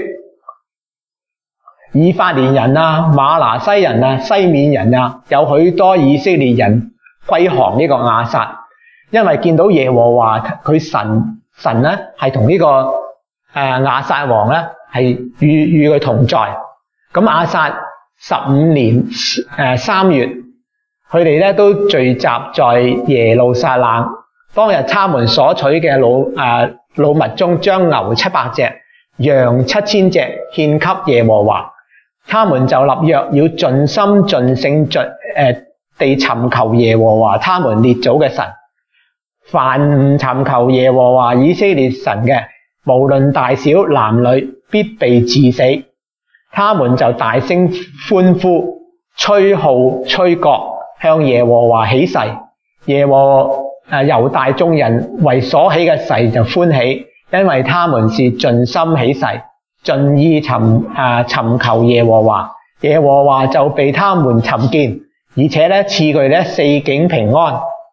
以法蓮人啊、瑪拿西人啊、西緬人啊，有許多以色列人歸降呢個亞撒，因為見到耶和華佢神神咧係同呢個誒亞撒王咧係與與佢同在。咁亞撒十五年誒三月，佢哋咧都聚集在耶路撒冷。當日他們所取嘅老誒老物中，將牛七百隻、羊七千隻獻給耶和華。他們就立約，要盡心盡性盡誒地尋求耶和華他們列祖嘅神。凡唔尋求耶和華以色列神嘅，無論大小男女，必被治死。他們就大聲歡呼，吹號吹角，向耶和華起誓。耶和誒猶大眾人為所起嘅誓就歡喜，因為他們是盡心起誓，盡意尋誒尋求耶和華。耶和華就被他們尋見， 而且咧賜佢咧四境平安。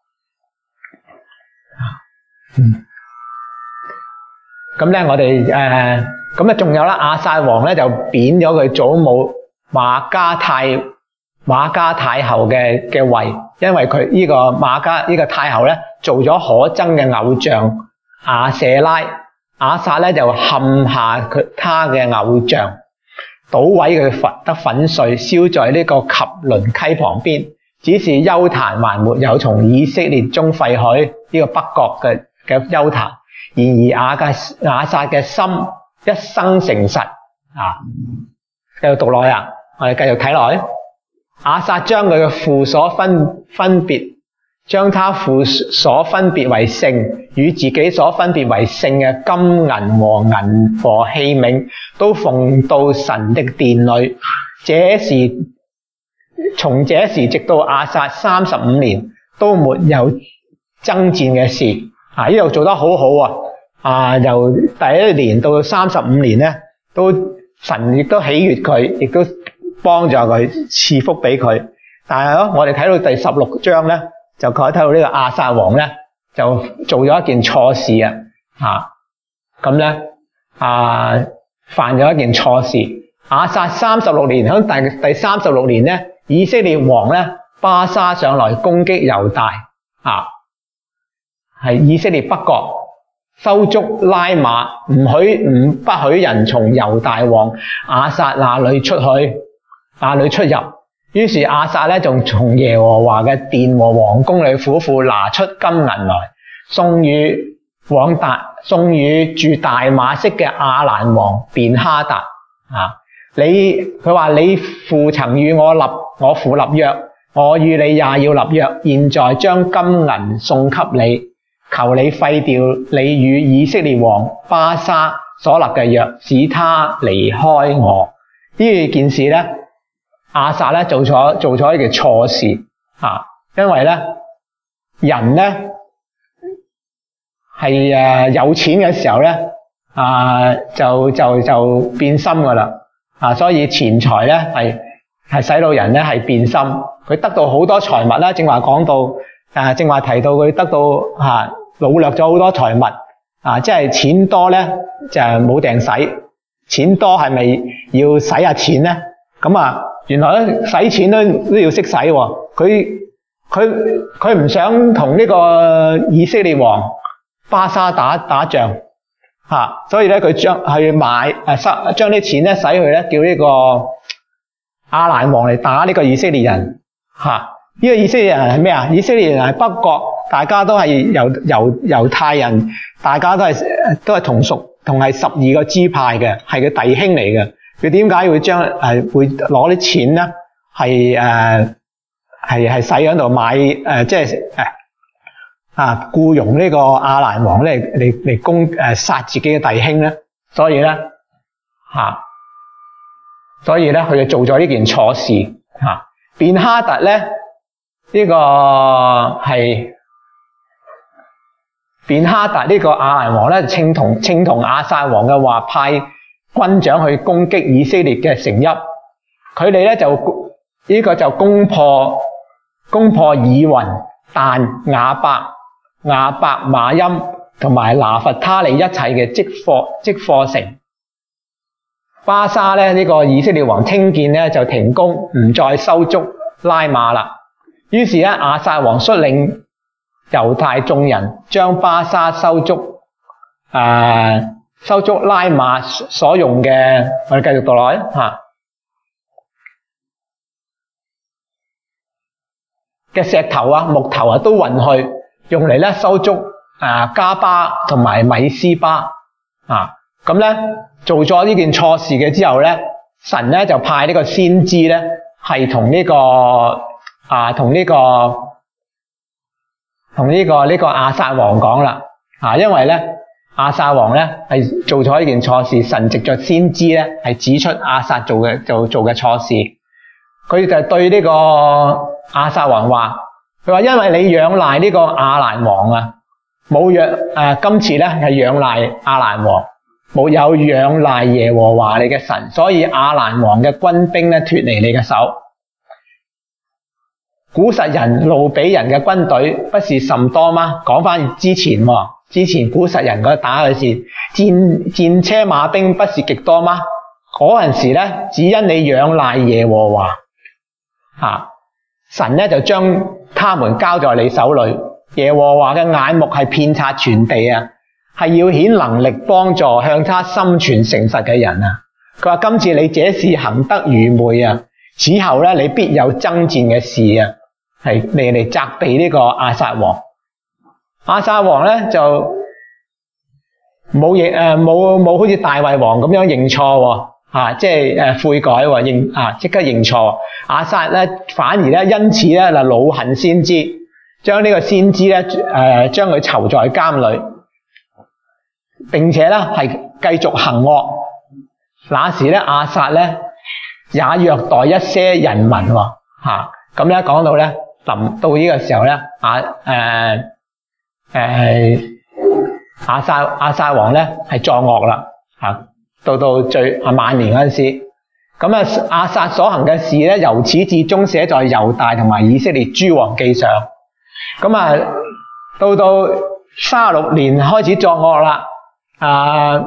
嗯，咁咧我哋誒咁啊仲有啦，亞撒王咧就貶咗佢祖母瑪加太瑪加太后嘅嘅位，因為佢呢個瑪加呢個太后咧做咗可憎嘅偶像亞舍拉，亞撒咧就陷下佢他嘅偶像，搗毀佢粉得粉碎，燒在呢個汲淪溪旁邊。只是邱壇還沒有從以色列中廢去，呢、這個北國嘅嘅邱壇。然而亞嘅亞撒嘅心一生誠實啊！繼續讀落去啊，我哋繼續睇落去。亞撒將佢嘅父所分分別，將他父所分別為聖，與自己所分別為聖嘅金銀和銀和器皿，都奉到神的殿裏。這時從這時直到亞撒三十五年，都沒有爭戰嘅事。啊，呢度做得好好啊！啊，由第一年到三十五年咧，都神亦都喜悅佢，亦都幫助佢，賜福俾佢。但係咧，我哋睇到第十六章咧，就可以睇到呢個亞撒王咧，就做咗一件錯事啊！啊，咁咧啊，犯咗一件錯事。亞撒三十六年，喺第第三十六年咧，以色列王咧巴沙上來攻擊猶大啊，係以色列北國。修築拉馬，唔許唔不許人從猶大王亞撒那裏出去，那裏出入。於是亞撒咧，就從耶和華嘅殿和王宮裏府庫拿出金銀來，送與往達，送與住大馬色嘅亞蘭王便哈達。啊，你佢話你父曾與我立，我父立約，我與你也要立約。現在將金銀送給你，求你廢掉你與以色列王巴沙所立嘅約，使他離開我。呢件事咧，亞撒咧做咗做咗一件錯事啊！因為咧人咧係誒有錢嘅時候咧啊，就就就變心噶啦啊！所以錢財咧係係使到人咧係變心。佢得到好多財物啦，正話講到。啊，正話提到佢得到嚇擄掠咗好多財物啊，即係錢多咧就冇定使，錢多係咪要使下錢咧？咁啊，原來咧使錢都都要識使喎。佢佢佢唔想同呢個以色列王巴沙打打仗嚇、啊，所以咧佢將去買誒收將啲錢咧使去咧叫呢個亞蘭王嚟打呢個以色列人嚇。啊呢個以色列人係咩啊？以色列人係北國，大家都係猶猶猶太人，大家都係都係同屬，同係十二個支派嘅，係佢弟兄嚟嘅。佢點解會將誒會攞啲錢咧？係誒係係使喺度買誒，即係誒啊僱傭呢個亞蘭王咧嚟嚟攻誒殺自己嘅弟兄咧。所以咧嚇、啊，所以咧佢就做咗呢件錯事嚇。便哈特咧。呢個係便哈達呢個亞蘭王咧，稱同稱同亞撒王嘅話，派軍長去攻擊以色列嘅城邑。佢哋咧就呢、這個就攻破攻破以雲、但、亞伯、亞伯馬音同埋拿弗他利一切嘅積貨積貨城。巴沙咧呢、這個以色列王聽見咧就停工，唔再修築拉馬啦。於是咧，亞撒王率領猶太眾人將巴沙修築，誒、呃、修築拉馬所用嘅，我哋繼續讀落去嚇嘅石頭啊、木頭啊都運去，用嚟咧修築誒加巴同埋米斯巴啊。咁咧做咗呢件錯事嘅之後咧，神咧就派呢個先知咧係同呢個。啊，同呢、這個同呢、這個呢、這個亞撒王講啦，啊，因為咧亞撒王咧係做咗一件錯事，神藉着先知咧係指出亞撒做嘅做做嘅錯事，佢就對呢個亞撒王話，佢話因為你仰賴呢個亞蘭王啊，冇仰誒今次咧係仰賴亞蘭王，冇有仰賴耶和華你嘅神，所以亞蘭王嘅軍兵咧脫離你嘅手。 古實人路比人嘅軍隊不是甚多嗎？講翻之前喎，之前古實人嗰打嘅事，戰戰車馬兵不是極多嗎？嗰陣時咧，只因你仰賴耶和華，啊，神咧就將他們交在你手裏。耶和華嘅眼目係遍察全地啊，係要顯能力幫助向他心存誠實嘅人啊。佢話今次你這事行得愚昧啊，此後咧你必有爭戰嘅事啊，係嚟嚟責備呢個亞撒王。亞撒王咧就冇認誒冇冇好似大衛王咁樣認錯喎，啊即係誒悔改喎，認啊即刻認錯。亞撒咧反而咧因此咧嗱惱恨先知，將呢個先知咧誒將佢囚在監裏，並且咧係繼續行惡。那時咧亞撒咧也虐待一些人民喎，嚇咁咧講到咧臨到呢個時候咧亞誒誒亞撒亞撒王咧係作惡啦，嚇到到最啊晚年嗰陣時，咁啊亞撒所行嘅事咧由始至終寫在猶大同埋以色列諸王記上。咁啊到到三十六年開始作惡啦，啊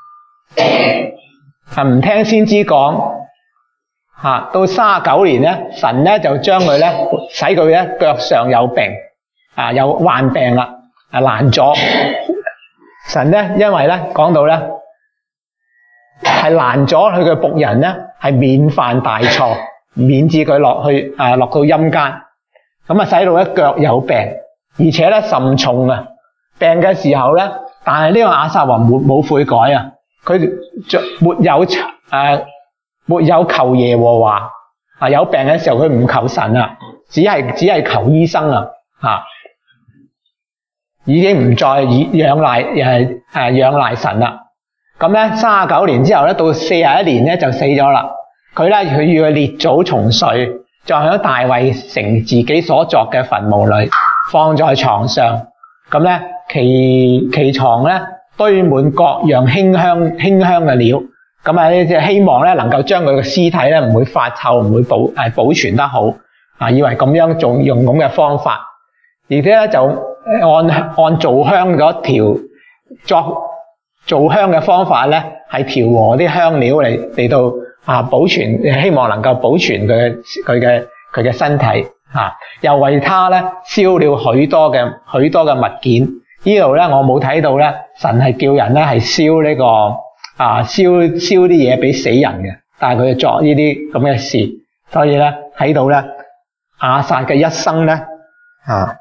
啊唔聽先知講，嚇到三十九年咧，神咧就將佢咧使佢咧腳上有病，啊有患病啦，啊難咗。神咧因為咧講到咧係難咗佢嘅僕人咧係免犯大錯，免至佢落去啊落到陰間。咁啊，使到咧腳有病，而且咧甚重啊！病嘅時候咧，但係呢個亞撒王冇冇悔改啊！佢沒有誒、呃、沒有求耶和華啊！有病嘅時候佢唔求神啊，只係只係求醫生啊！嚇，已經唔再以仰賴誒誒仰賴神啦。咁咧三十九年之後咧，到四十一年咧就死咗啦。佢咧佢要佢列祖重睡。就喺大衛城自己所作嘅墳墓裏，放在床上。咁咧，其其床咧堆滿各樣馨香馨香嘅料。咁啊，即係希望咧能夠將佢嘅屍體咧唔會發臭，唔會保誒保存得好。啊，以為咁樣仲用咁嘅方法，而且咧就按按造香嗰條作造香嘅方法咧，係調和啲香料嚟嚟到。啊！保存希望能夠保存佢嘅佢嘅佢嘅身體啊！又為他咧燒了許多嘅許多嘅物件。呢度咧我冇睇到咧，神係叫人咧係燒呢個啊燒燒啲嘢俾死人嘅，但係佢作呢啲咁嘅事，所以咧睇到咧亞撒嘅一生咧啊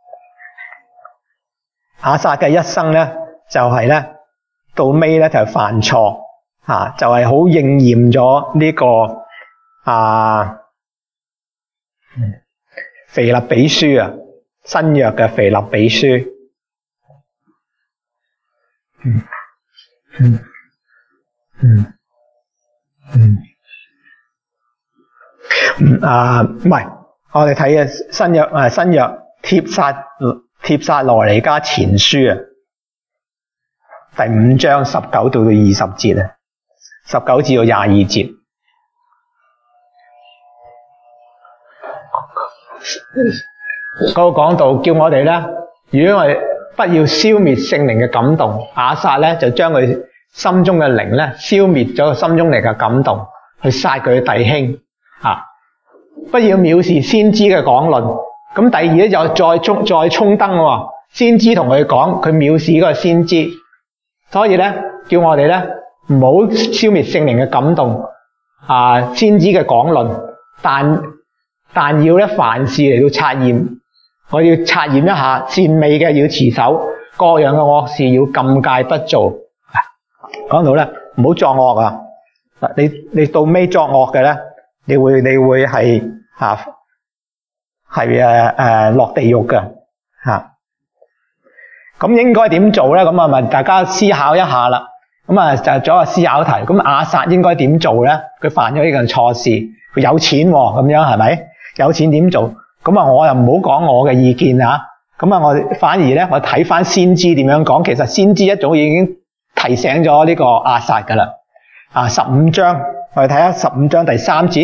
亞撒嘅一生咧就係咧到尾咧就係犯錯。啊，就係、是、好應驗咗呢、這個啊，腓立比書啊，新約嘅腓立比書，嗯嗯嗯嗯嗯啊，唔係，我哋睇嘅新約啊，新約帖撒帖撒羅尼迦前書啊，第五章十九到到二十節啊。十九至到廿二節，嗰個講道叫我哋咧，如果我哋不要消滅聖靈嘅感動，亞撒咧就將佢心中嘅靈咧消滅咗，個心中靈嘅感動，去殺佢嘅弟兄啊！不要藐視先知嘅講論。咁第二咧就再衝再衝燈喎，先知同佢講，佢藐視嗰個先知，所以咧叫我哋咧。唔好消滅聖靈嘅感動，啊，先知嘅講論，但但要咧凡事嚟到察驗，我要察驗一下善美嘅要持守，各樣嘅惡事要禁戒不做。講到咧唔好作惡啊！你你到尾作惡嘅咧，你會你會係啊係誒誒落地獄嘅吓。咁、啊、應該點做咧？咁啊，咪大家思考一下啦。咁啊，就做一個思考題。咁亞撒應該點做咧？佢犯咗呢個錯事，佢有錢喎，咁樣係咪？有錢點做？咁啊，我又唔好講我嘅意見啊。咁啊，我反而咧，我睇翻先知點樣講。其實先知一早已經提醒咗呢個亞撒噶啦。啊，十五章，我哋睇下十五章第三節。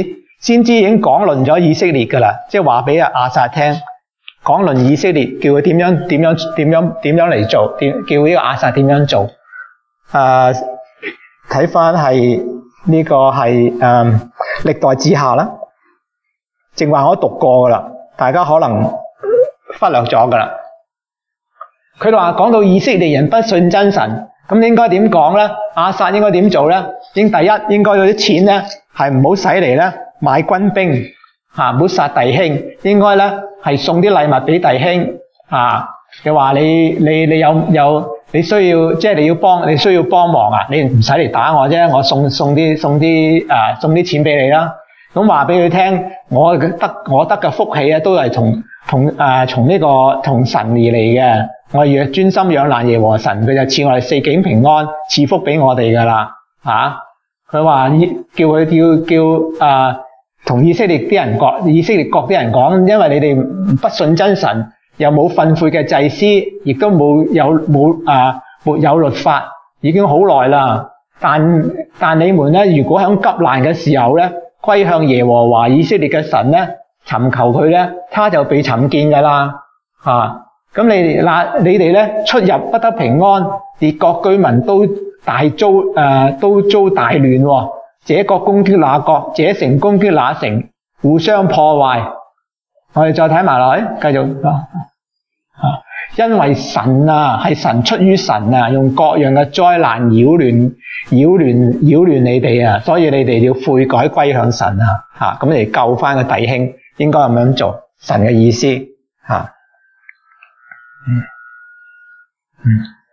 先知已經講論咗以色列㗎啦，即係話俾阿亞薩聽，講論以色列，叫佢點樣點樣點樣點樣嚟做，點叫呢個亞薩點樣做。誒睇翻係呢個係誒、呃、歷代志下啦，正話我都讀過㗎啦，大家可能忽略咗㗎啦。佢哋話講到以色列人不信真神，咁應該點講咧？亞薩應該點做咧？應第一應該嗰啲錢咧係唔好使嚟咧買軍兵嚇，唔好殺弟兄，應該咧係送啲禮物俾弟兄嚇。又話你你你有有你需要，即係你要幫你需要幫忙啊！你唔使嚟打我啫，我送送啲送啲誒送啲錢俾你啦。咁話俾佢聽，我得我得嘅福氣啊，都係從從誒從呢個從神而嚟嘅。我若專心仰賴耶和神，佢就賜我哋四境平安，賜福俾我哋噶啦嚇。佢話叫佢叫叫誒同以色列啲人講，以色列國啲人講，因為你哋不信真神，又冇訓誨嘅祭司，亦都冇有冇誒沒有律法，已經好耐啦。但但你們咧，如果喺急難嘅時候咧，歸向耶和華以色列嘅神咧，尋求佢咧，他就被尋見噶啦嚇。咁你嗱，你哋咧出入不得平安，列國居民都大遭誒、呃，都遭大亂、哦。這國攻擊那國，這城攻擊那城，互相破壞。我哋再睇埋落去，繼續啊啊！因為神啊，係神出於神啊，用各樣嘅災難擾亂、擾亂、擾亂你哋啊，所以你哋要悔改歸向神啊！嚇，咁你救翻個弟兄，應該咁樣做。神嘅意思嚇。啊嗯嗯，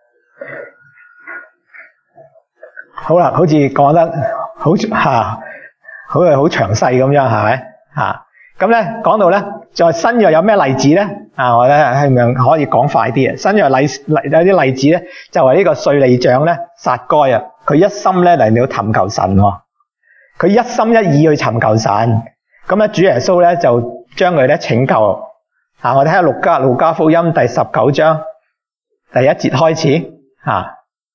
好啦，好似講得好吓、啊，好係好詳細咁樣，係咪吓？咁咧講到咧，在新約有咩例子咧？啊，我咧係咪可以講快啲啊？新約例例有啲例子咧，就係、是、呢個稅吏長咧撒該啊，佢一心咧嚟到尋求神，佢一心一意去尋求神，咁咧主耶穌咧就將佢咧拯救。啊！我睇下路加路加福音第十九章第一節開始啊。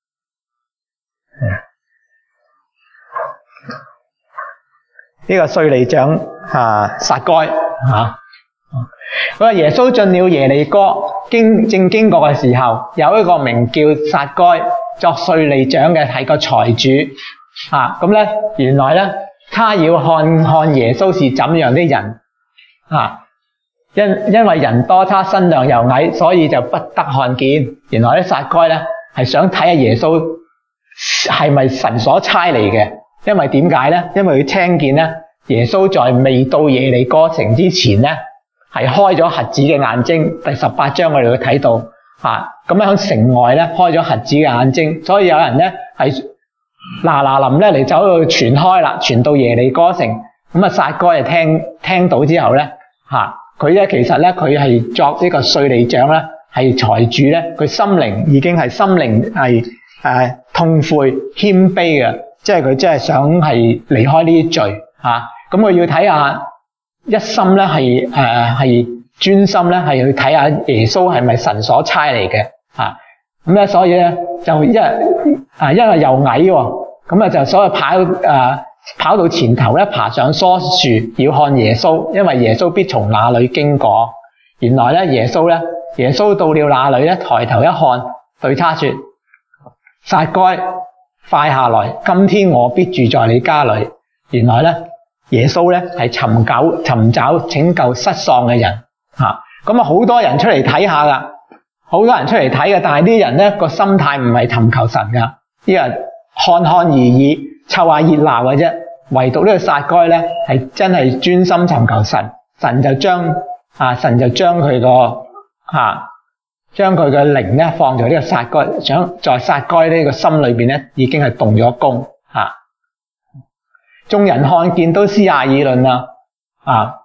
呢、這個稅吏長啊撒該啊。佢話耶穌進了耶利哥，經正經過嘅時候，有一個名叫撒該作稅吏長嘅係個財主啊。咁咧原來咧，他要看看耶穌是怎樣的人啊。因因為人多，他身量又矮，所以就不得看見。原來咧，撒該咧係想睇下耶穌係咪神所差嚟嘅。因為點解咧？因為佢聽見咧，耶穌在未到耶利哥城之前咧，係開咗瞎子嘅眼睛。第十八章我哋會睇到嚇，咁樣喺城外咧開咗瞎子嘅眼睛，所以有人咧係嗱嗱臨咧嚟走到傳開啦，傳到耶利哥城。咁啊，撒該就聽聽到之後咧嚇。佢咧其實咧，佢係作呢個稅吏長咧，係財主咧，佢心靈已經係心靈係誒痛悔謙卑嘅，即係佢真係想係離開呢啲罪嚇。咁佢要睇下一心咧係誒係專心咧係去睇下耶穌係咪神所差嚟嘅嚇。咁咧所以咧就因為啊因為又矮喎，咁啊就所以跑誒。啊跑到前頭咧，爬上疏樹要看耶穌，因為耶穌必從那裏經過。原來咧，耶穌咧，耶穌到了那裏咧，抬頭一看，對他說：撒該，快下來，今天我必住在你家裏。原來咧，耶穌咧係尋找尋找拯救失喪嘅人嚇。咁啊，好多人出嚟睇下噶，好多人出嚟睇嘅，但係啲人咧個心態唔係尋求神噶，啲人看看而已。湊下熱鬧嘅啫，唯獨呢個撒該咧係真係專心尋求神，神就將啊神就將佢個啊將佢嘅靈咧放在呢個撒該，想在撒該呢個心裏邊咧已經係動咗功啊！眾人看見都私下議論啦啊！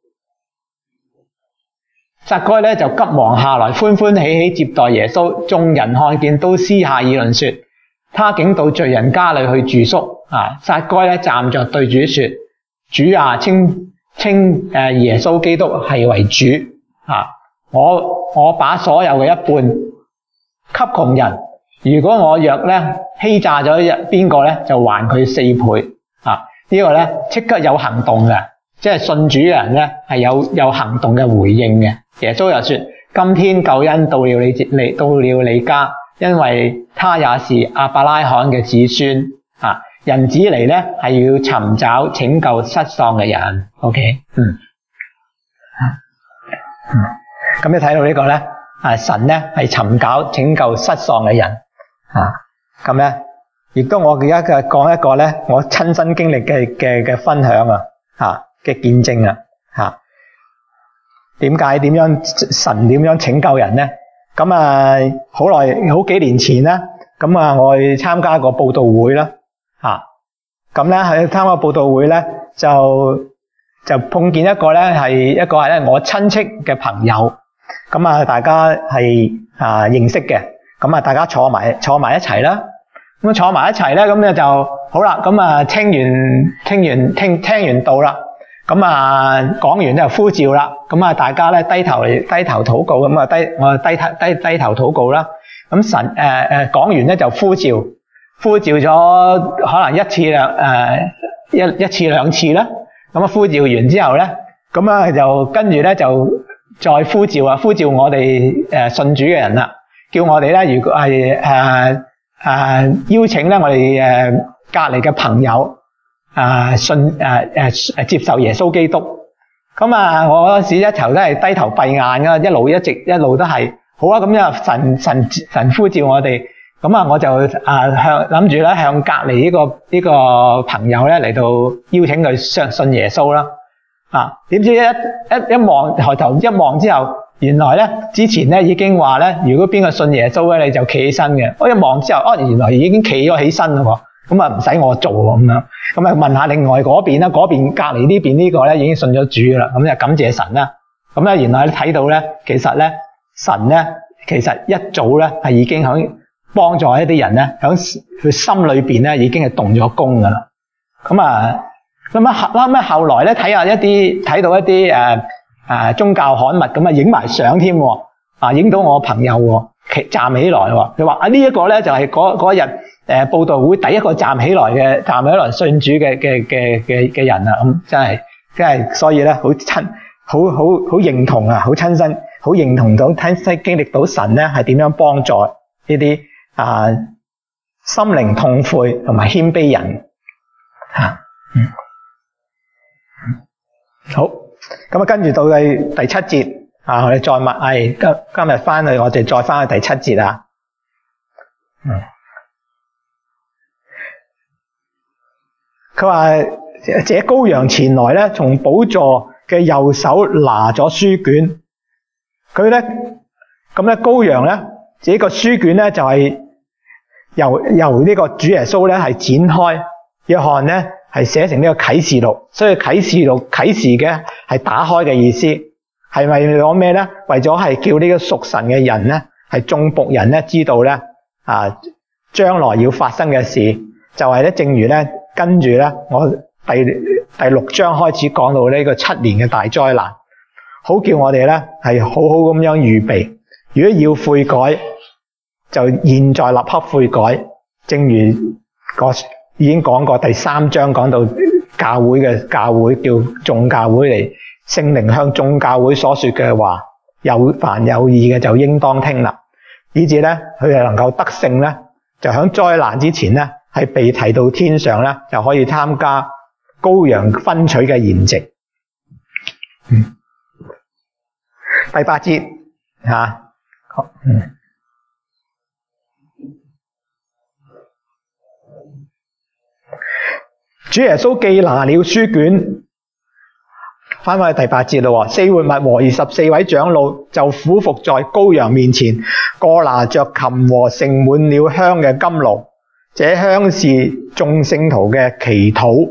撒該咧就急忙下來，歡歡喜喜接待耶穌。眾人看見都私下議論說：他竟到罪人家裏去住宿啊！撒該咧站着對主說：主啊，稱稱誒耶穌基督係為主啊！我我把所有嘅一半給窮人，如果我若咧欺詐咗邊個咧，就還佢四倍啊！這個、呢個咧即刻有行動嘅即係信主嘅人咧係有有行動嘅回應嘅。耶穌又說：今天救恩到了你嚟到了你家，因為他也是亞伯拉罕嘅子孫啊。人子嚟咧係要尋找拯救失喪嘅人。OK， 嗯，嗯，咁你睇到呢個咧，啊神咧係尋找拯救失喪嘅人啊。咁咧亦都我而家嘅講一個咧，我親身經歷嘅嘅嘅分享啊，吓嘅見證啊，吓點解點樣神點樣拯救人咧？咁啊好耐好幾年前啦，咁啊我去參加個佈道會啦。啊，咁咧喺參加佈道會咧，就就碰見一個咧係一個係咧我親戚嘅朋友，咁啊大家係啊認識嘅，咁啊大家坐埋坐埋一齊啦，咁坐埋一齊咧，咁咧就好啦，咁啊聽完聽完聽聽完道啦，咁啊講完就呼召啦，咁啊大家咧低頭低頭禱告，咁啊低我低頭低低頭禱告啦，咁神誒誒講完咧就呼召。呼召咗可能一次兩誒、呃、一一次兩次啦，咁啊呼召完之後咧，咁啊就跟住咧就再呼召啊，呼召我哋誒信主嘅人啦，叫我哋咧如果係誒誒邀請咧我哋誒隔離嘅朋友啊、呃、信誒誒誒接受耶穌基督，咁啊我嗰時一頭都係低頭閉眼噶，一路一直一路都係好啦，咁啊神神神呼召我哋。咁啊，我就啊向諗住咧向隔離呢個呢個朋友咧嚟到邀請佢相信耶穌啦。啊，點知一一一望抬頭一望之後，原來咧之前咧已經話咧，如果邊個信耶穌咧，你就企起身嘅。我一望之後，哦，原來已經企咗起身啦喎。咁啊唔使我做喎咁樣。咁啊問下另外嗰邊啦，嗰邊隔離呢邊呢個咧已經信咗主啦。咁就感謝神啦。咁咧原來你睇到咧，其實咧神咧其實一早咧係已經響幫助一啲人咧，喺佢心裏邊咧已經係動咗功噶啦。咁啊，咁啊後咁啊後來咧睇下一啲睇到一啲誒誒宗教刊物咁啊，影埋相添喎，啊影到我朋友喎，企站起來喎。佢話啊呢一個咧就係嗰嗰日誒佈道會第一個站起來嘅站起來信主嘅嘅嘅嘅嘅人啊，咁真係真係所以咧好親好好好認同啊，好親身好認同到親身經歷到神咧係點樣幫助呢啲。啊，心靈痛悔同埋謙卑人吓、啊嗯，好，咁啊跟住到第第七節啊，我哋再問，係今今日翻去，我哋再翻去第七節啊。嗯，佢話這羔羊前來咧，從寶座嘅右手拿咗書卷，佢咧咁咧羔羊咧。這個書卷咧就係由由呢個主耶穌咧係展開，約翰咧係寫成呢個啟示錄，所以啟示錄啟示嘅係打開嘅意思，係咪攞咩咧？為咗係叫呢個屬神嘅人咧，係眾僕人咧知道咧啊將來要發生嘅事，就係咧正如咧跟住咧我第第六章開始講到呢個七年嘅大災難，好叫我哋咧係好好咁樣預備。如果要悔改，就現在立刻悔改。正如個已經講過，第三章講到教會嘅教會叫眾教會嚟，聖靈向眾教會所說嘅話，有凡有義嘅就應當聽啦。以至咧佢哋能夠得勝咧，就喺災難之前咧係被提到天上咧，就可以參加羔羊分取嘅筵席。嗯，第八節吓。嗯，主耶穌既拿了書卷，翻返去第八節咯。四活物和二十四位長老就俯伏在羔羊面前，各拿着琴和盛滿了香嘅甘露，這香是眾聖徒嘅祈禱。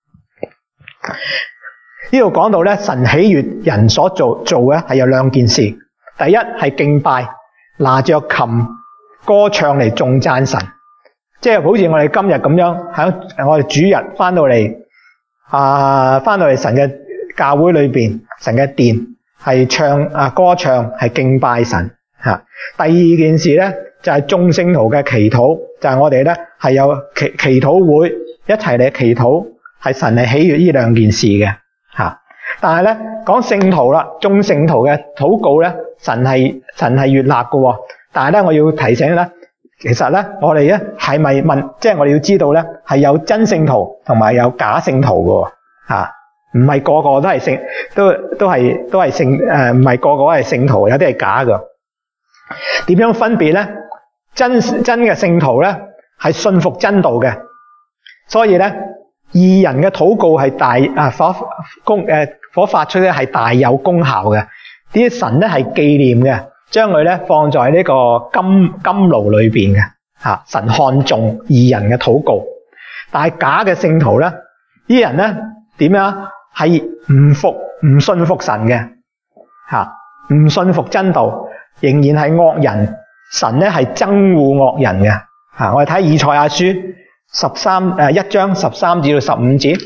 呢度講到咧，神喜悅人所做做嘅係有兩件事。第一係敬拜，拿着琴歌唱嚟頌讚神，即係好似我哋今日咁樣，喺我哋主日翻到嚟啊，翻到嚟神嘅教會裏邊，神嘅殿係唱啊歌唱，係敬拜神吓。第二件事咧就係眾聖徒嘅祈禱，就係我哋咧係有祈祈禱會一齊嚟祈禱，係神係喜悅呢兩件事嘅吓。 但係咧講聖徒啦，眾聖徒嘅禱告咧，神係神係悅納嘅喎。但係咧，我要提醒咧，其實咧，我哋咧係咪問，即係我哋要知道咧，係有真聖徒同埋有假聖徒嘅喎，嚇，唔係個個都係聖，都都係都係聖誒，唔係個個都係聖徒，有啲係假嘅。點樣分別咧？真真嘅聖徒咧係信服真道嘅，所以咧義人嘅禱告係大啊火功誒火發出咧係大有功效嘅。啲神咧係紀念嘅，將佢咧放在呢個金金爐裏邊嘅嚇。神看重義人嘅禱告，但係假嘅聖徒咧，啲人咧點樣係唔服唔信服神嘅嚇，唔信服真道，仍然係惡人。神咧係憎惡惡人嘅嚇。我哋睇以賽亞書十三誒一章十三至到十五節，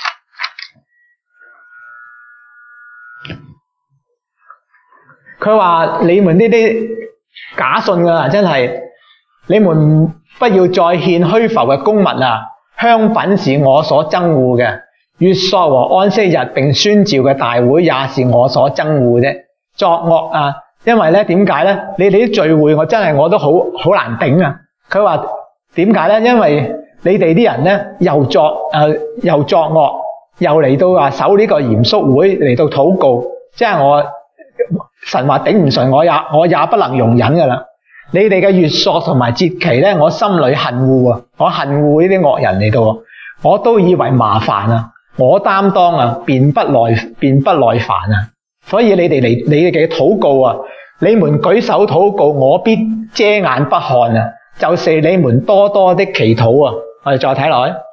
佢話你們呢啲假信啊，真係你們不要再獻虛浮嘅供物啊！香品是我所憎惡嘅，月朔和安息日並宣召嘅大會也是我所憎惡啫。作惡啊！因為咧點解咧？你哋啲聚會我真係我都好好難頂啊！佢話點解咧？因為你哋啲人咧又作誒、呃、又作惡，又嚟到話守呢個嚴肅會嚟到禱告，即係我神話頂唔順，我也我也不能容忍噶啦。你哋嘅月朔同埋節期咧，我心裏恨惡啊！我恨惡呢啲惡人嚟到，我都以為麻煩啊，我擔當啊，便不耐便不耐煩啊！所以你哋嚟你哋嘅禱告啊，你們舉手禱告，我必遮眼不看啊！就是你們多多的祈禱啊！我哋再睇落去，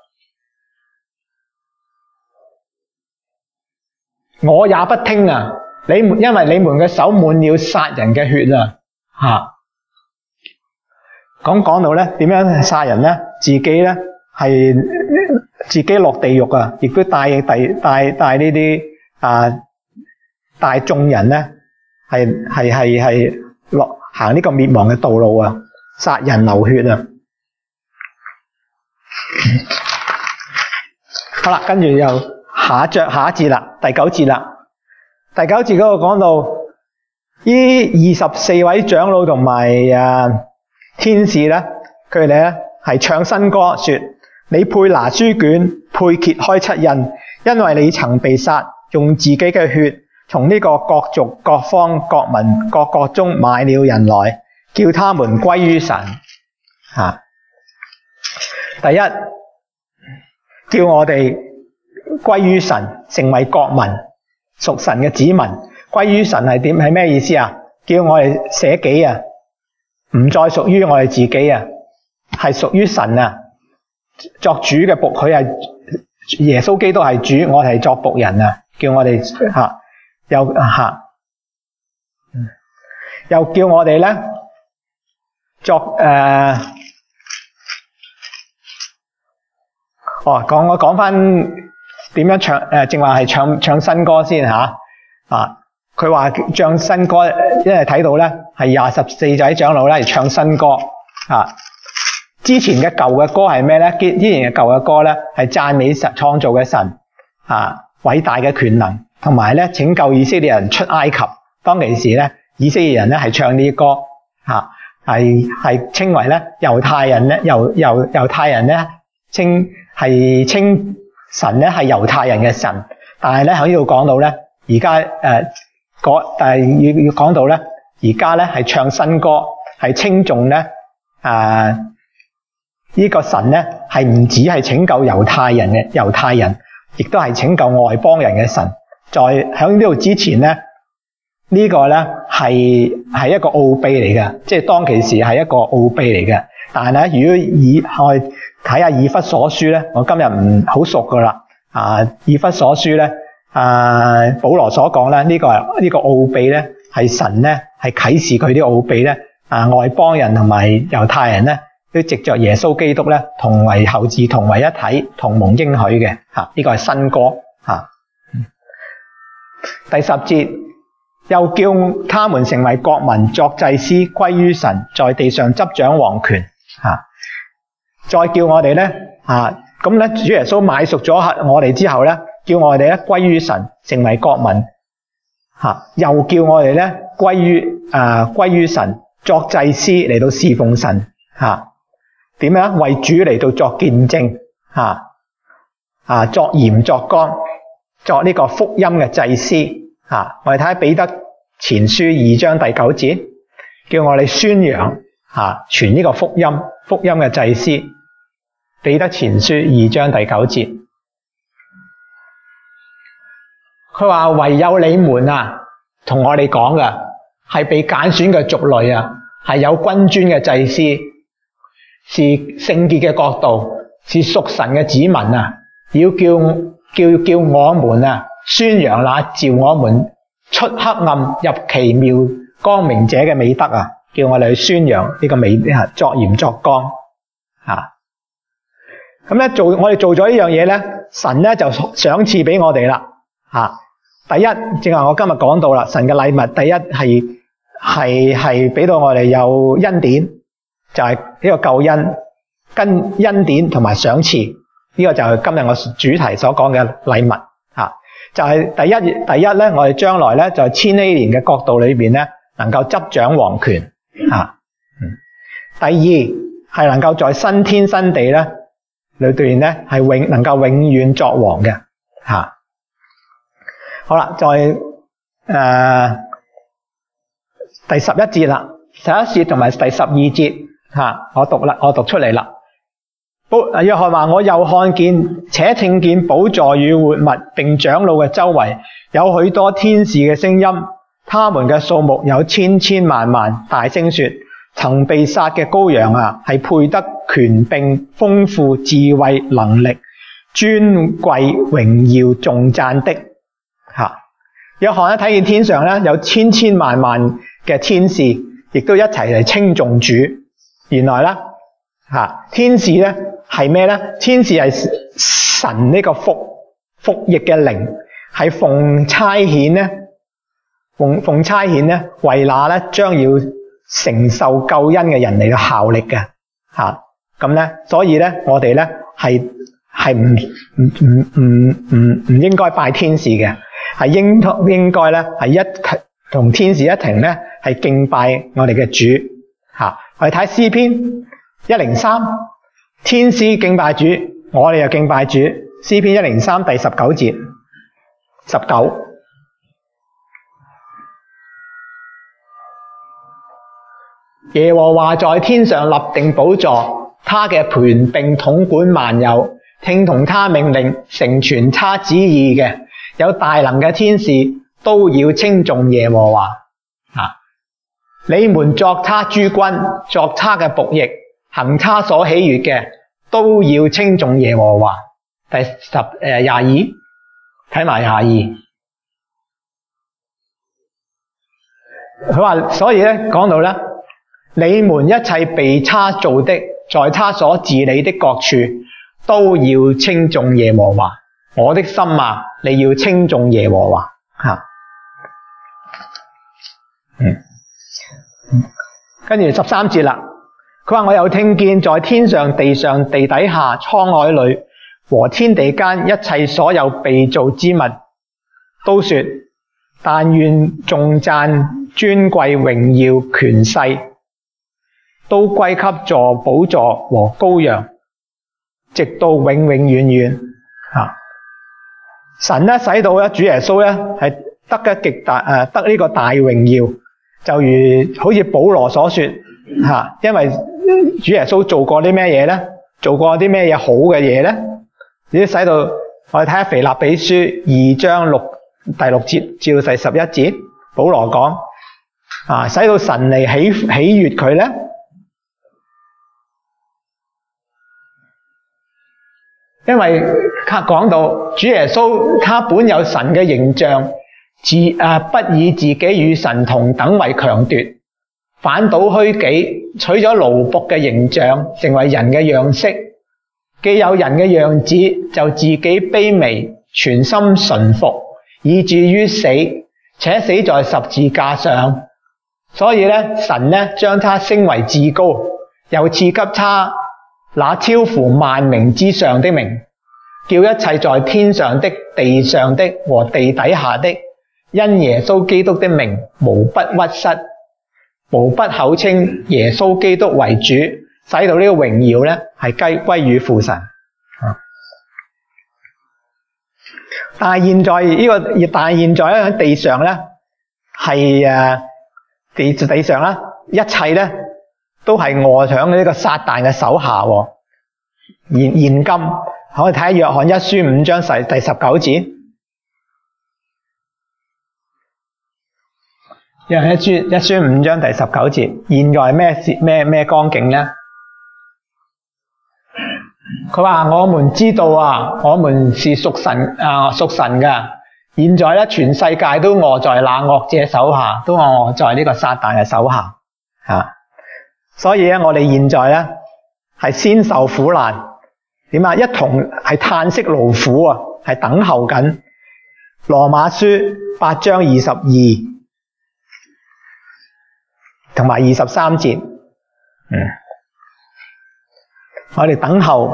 我也不聽啊！你們因為你們嘅手滿了殺人嘅血啊！嚇，講講到咧點樣殺人咧？自己咧係自己落地獄啊！亦都帶帶帶帶呢啲啊帶眾人咧係係係係落行呢個滅亡嘅道路啊！殺人流血啊！好啦，跟住又下一章下一節啦，第九節啦。第九節嗰個講到呢二十四位長老同埋啊天使咧，佢哋咧係唱新歌，說：你配拿書卷，配揭開七印，因為你曾被殺，用自己嘅血從呢個各族、各方、各民、各國中買了人來，叫他們歸於神。啊，第一叫我哋歸於神，成為國民。屬神嘅子民，歸於神係點？係咩意思啊？叫我哋捨己啊，唔再屬於我哋自己啊，係屬於神啊。作主嘅僕，佢係耶穌基督係主，我哋係作僕人啊。叫我哋吓、啊，又吓、啊，又叫我哋咧作誒、呃，哦，講我講翻。點樣唱？誒，正話係唱唱新歌先吓啊！佢話唱新歌，因為睇到咧係廿十四位長老咧係唱新歌啊。之前嘅舊嘅歌係咩咧？之前嘅舊嘅歌咧係讚美神創造嘅神啊，偉大嘅權能，同埋咧拯救以色列人出埃及。當其時咧，以色列人咧係唱呢啲歌啊，係係稱為咧猶太人咧，猶猶猶太人咧稱係稱。神咧係猶太人嘅神，但係咧喺呢度講到咧，而家誒嗰但係要要講到咧，而家咧係唱新歌，係稱頌咧啊呢個神咧係唔止係拯救猶太人嘅猶太人，亦都係拯救外邦人嘅神。在喺呢度之前咧，呢個咧係係一個奧秘嚟嘅，即係當其時係一個奧秘嚟嘅。但係咧，如果以我睇下以弗所書咧，我今日唔好熟噶啦。啊，以弗所書咧，啊，保羅所講咧，呢、這個呢、這個奧秘咧，係神咧係啟示佢啲奧秘咧，啊，外邦人同埋猶太人咧，都藉着耶穌基督咧，同為後嗣，同為一體，同蒙應許嘅。吓、啊，呢、這個係新歌。吓、啊，第十節又叫他們成為國民，作祭司，歸於神，在地上執掌王權。吓、啊。再叫我哋咧，啊，咁咧，主耶穌買贖咗我哋之後咧， 叫我哋咧歸於神，成為國民，吓又叫我哋咧歸於誒歸於神，作祭司嚟到侍奉神，吓點樣為主嚟到作見證，吓啊作鹽作光，作呢個福音嘅祭司，吓我哋睇下彼得前書二章第九節，叫我哋宣揚吓傳呢個福音，福音嘅祭司。彼得前書二章第九節，佢話唯有你們啊，同我哋講嘅係被揀選嘅族類啊，係有君尊嘅祭司，是聖潔嘅國度，是屬神嘅子民啊，要叫叫叫我們啊宣揚那召我們出黑暗入奇妙光明者嘅美德啊，叫我哋去宣揚呢個美作鹽作光啊。咁咧做我哋做咗呢樣嘢咧，神咧就賞賜俾我哋啦。吓，第一正係我今日講到啦，神嘅禮物，第一係係係俾到我哋有恩典，就係呢個救恩、跟恩典同埋賞賜。呢個就係今日我主題所講嘅禮物。吓，就係第一第一咧，我哋將來咧就係千禧年嘅國度裏邊咧，能夠執掌王權。吓，第二係能夠在新天新地咧。裏邊咧係永能夠永遠作王嘅，吓、啊、好啦，再誒、呃、第十一節啦，十一節同埋第十二節吓、啊，我讀啦，我讀出嚟啦。保約翰話：我又看見且聽見寶座與活物並長老嘅周圍有許多天使嘅聲音，他們嘅數目有千千萬萬，大聲說：曾被殺嘅羔羊啊，係配得權柄、豐富、智慧、能力、尊貴、榮耀、重讚的。吓，約翰咧睇見天上咧有千千萬萬嘅天使，亦都一齊嚟稱頌主。原來咧吓，天使咧係咩咧？天使係神呢個服服役嘅靈，係奉差遣咧，奉奉差遣咧，為那咧將要承受救恩嘅人嚟到效力嘅，吓咁咧，所以咧我哋咧係係唔唔唔唔唔唔應該拜天使嘅，係應應該咧係一同天使一同咧係敬拜我哋嘅主，吓我哋睇詩篇一零三，天使敬拜主，我哋又敬拜主。詩篇一零三第十九節，十九。耶和華在天上立定寶座，他嘅權柄統管萬有，聽從他命令，成全他旨意嘅，有大能嘅天使都要稱頌耶和華。啊，你們作他諸軍，作他嘅僕役，行他所喜悅嘅，都要稱頌耶和華。第十誒廿二，睇埋廿二。佢話，所以咧講到咧。你們一切被他造的，在他所治理的各處，都要稱頌耶和華。我的心啊，你要稱頌耶和華。吓、啊，嗯，跟住十三節啦。佢話我又聽見在天上、地上、地底下、滄海裏和天地間一切所有被造之物，都說：但願頌讚、尊貴、榮耀、權勢。都歸給坐寶座和羔羊，直到永永遠遠。啊！神咧使到咧主耶穌咧係得嘅極大誒，得呢個大榮耀，就如好似保羅所說吓、啊，因為主耶穌做過啲咩嘢咧？做過啲咩嘢好嘅嘢咧？亦都使到我哋睇下腓立比書二章六第六節至到第十一節，保羅講啊，使到神嚟喜喜悅佢咧。因為他講到主耶穌，他本有神嘅形象，自啊不以自己與神同等為強奪，反倒虛己，取咗奴僕嘅形象，成為人嘅樣式。既有人嘅樣子，就自己卑微，全心順服，以至於死，且死在十字架上。所以咧，神咧將他升為至高，又賜給他那超乎萬名之上的名， 叫一切在天上的、地上的和地底下的，因耶穌基督的名，無不屈膝，無不口稱耶穌基督為主，使到呢個榮耀咧係歸歸於父神。但係現在呢、這個，但係現在咧喺地上咧係誒地地上啦，一切咧都係臥響呢個撒旦嘅手下。現現今可以睇下約翰一書五章十第十九節。約翰一書一書五章第十九節，現在咩事咩咩光景咧？佢話我們知道啊，我們是屬神啊，屬神嘅。現在咧，全世界都臥在那惡者手下，都臥在呢個撒旦嘅手下啊。所以咧，我哋現在咧係先受苦難，點啊？一同係嘆息勞苦啊，係等候緊。羅馬書八章二十二同埋二十三節，嗯，我哋等候。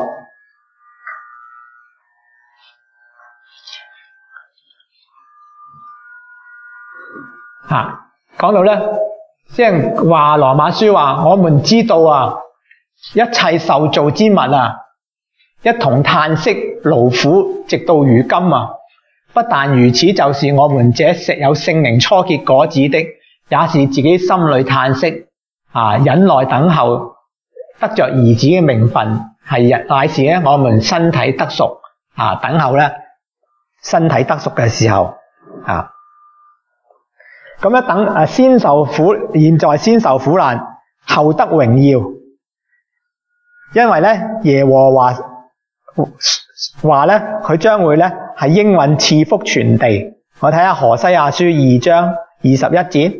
啊，講到咧，即係話羅馬書話，我們知道啊，一切受造之物啊，一同嘆息勞苦，直到如今啊。不但如此，就是我們這食有聖靈初結果子的，也是自己心裏嘆息啊，忍耐等候得着兒子嘅名分，係乃是咧我們身體得贖啊，等候咧身體得贖嘅時候啊。咁樣等誒，先受苦，現在先受苦難，後得榮耀。因為咧，耶和華話咧，佢將會咧係應允賜福全地。我睇下何西阿書二章二十一節，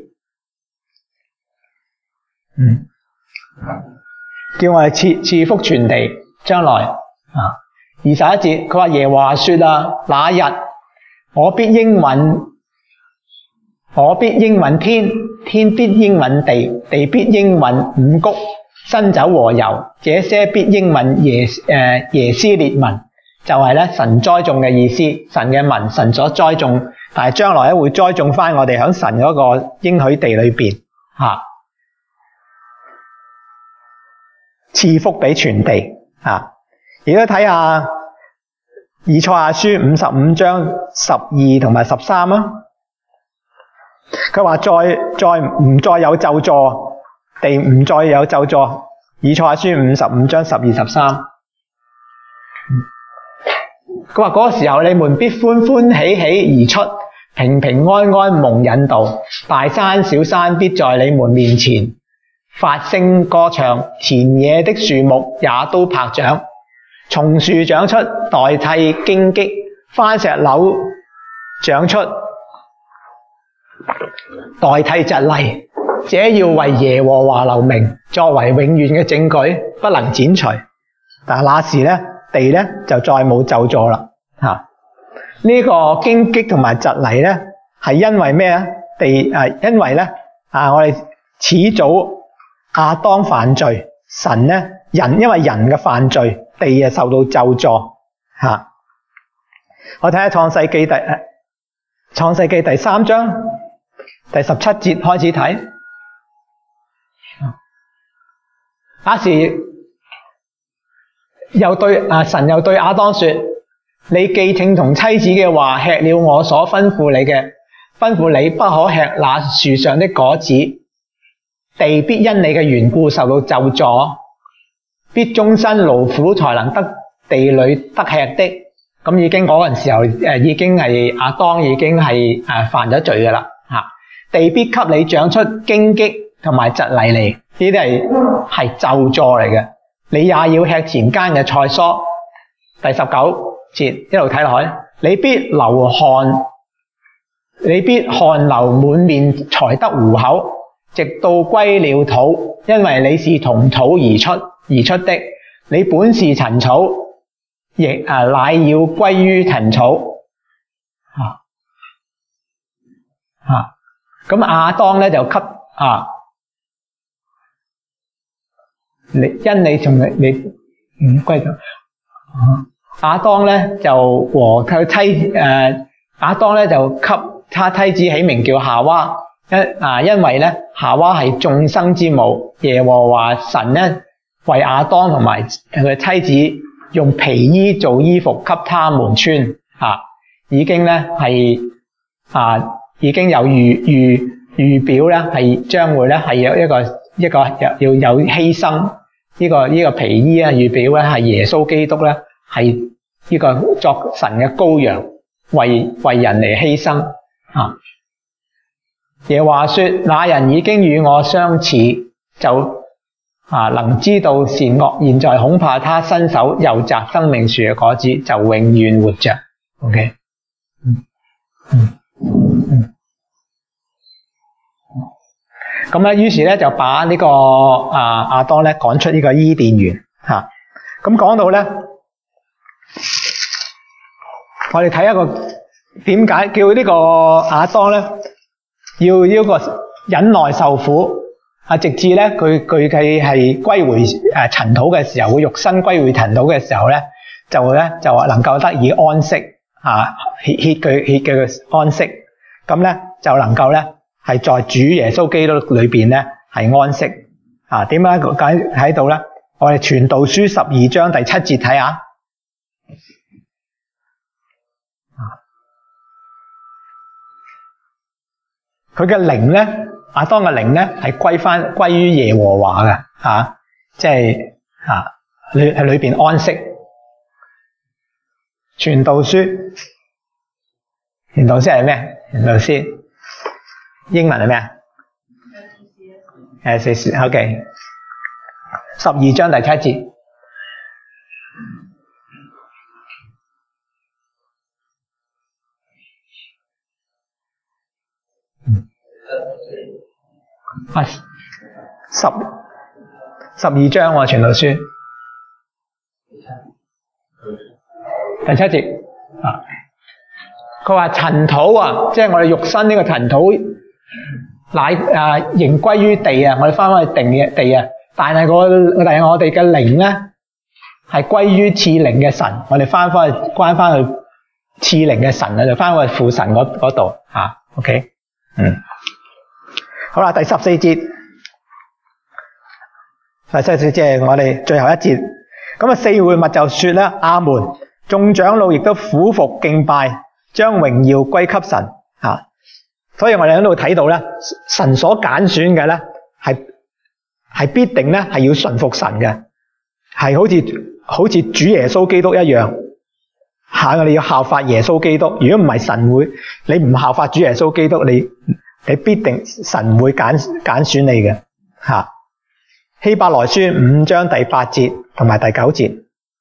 嗯，叫我哋賜賜福全地，將來啊，二十一節，佢話耶和華說啊，那日我必應允。我必應允天，天必應允地，地必應允五穀、新酒和油，這些必應允耶誒耶斯列民，就係咧神栽種嘅意思，神嘅民，神所栽種，但係將來咧會栽種翻我哋喺神嗰個應許地裏邊嚇，賜福俾全地嚇。亦都睇下以賽亞書五十五章十二同埋十三啊。佢話再再唔再有咒詛，地唔再有咒詛。以賽亞書五十五章十二十三，佢話嗰個時候你們必歡歡喜喜而出，平平安安蒙引導，大山小山必在你們面前發聲歌唱，田野的樹木也都拍掌，松樹長出代替荊棘，番石榴長出代替蒺藜，這要為耶和華留名，作為永遠嘅證據，不能剪除。但係那時咧，地咧就再冇咒詛啦。吓、啊，呢、這個荊棘同埋蒺藜咧，係因為咩啊？地啊，因為咧啊，我哋始祖亞當犯罪，神咧人因為人嘅犯罪，地啊受到咒詛。吓、啊，我睇下創世記第創世記第三章。第十七節開始睇，那時又對啊神又對亞當說：你既聽從妻子嘅話，吃了我所吩咐你嘅，吩咐你不可吃那樹上的果子，地必因你嘅緣故受到咒詛，必終身勞苦才能得地裏得吃的。咁已經嗰陣時候誒，已經係亞當已經係誒犯咗罪噶啦吓。地必給你長出荊棘同埋蒺藜嚟，呢啲係係咒詛嚟嘅。你也要吃田間嘅菜蔬。第十九節一路睇落去，你必流汗，你必汗流滿面才得糊口，直到歸了土，因為你是從土而出而出的。你本是塵草，亦啊乃要歸於塵草。啊啊！咁亞當咧就給啊，你因你從你你唔歸咗， 亞當咧就和佢妻誒亞當咧就給他妻子起名叫夏娃，因啊因為咧夏娃係眾生之母，耶和華神咧為亞當同埋佢嘅妻子用皮衣做衣服給他們穿，啊已經咧係啊已經有預預預表咧係將會咧係有一個一個要有犧牲，呢個呢個皮衣啊預表咧係耶穌基督咧係呢個作神嘅羔羊，為為人嚟犧牲啊。耶和華說：那人已經與我相似，就啊能知道善惡，現在恐怕他伸手又摘生命樹嘅果子，就永遠活着。OK， 嗯嗯嗯。咁咧，於是咧就把呢、這個啊亞當咧趕出呢個伊甸園嚇。咁、啊、講到咧，我哋睇一個點解叫呢個亞當咧要呢個忍耐受苦啊，直至咧佢佢佢係歸回誒塵土嘅時候，佢肉身歸回塵土嘅時候咧，就咧就能夠得以安息啊，歇歇佢歇佢安息，咁咧就能夠咧。係在主耶穌基督裏邊咧係安息啊？點解解喺度咧？我哋傳道書十二章第七節睇下啊，佢嘅靈咧，亞當嘅靈咧係歸翻歸於耶和華嘅啊，即係啊裏喺裏邊安息。傳道書，傳道書係咩？傳道書。英文係咩啊？誒，四 OK， 十二章第七節。嗯。啊，十十二章喎，傳道書。第七節啊，佢話塵土啊，即係我哋肉身呢個塵土。乃啊，仍歸於地啊！我哋翻返去定嘅地啊，但係我但係我哋嘅靈咧係歸於賜靈嘅神，我哋翻返去關翻去賜靈嘅神啊，就翻返去父神嗰嗰度嚇。OK， 嗯，好啦，第十四節，第十四節即係我哋最後一節。咁啊，四會物就說咧：阿門！眾長老亦都俯伏敬拜，將榮耀歸給神嚇。所以我哋喺度睇到咧，神所揀選嘅咧係係必定咧係要順服神嘅，係好似好似主耶穌基督一樣，嚇我哋要效法耶穌基督。如果唔係神會，你唔效法主耶穌基督，你你必定神會揀揀選你嘅嚇。希伯來書五章第八節同埋第九節。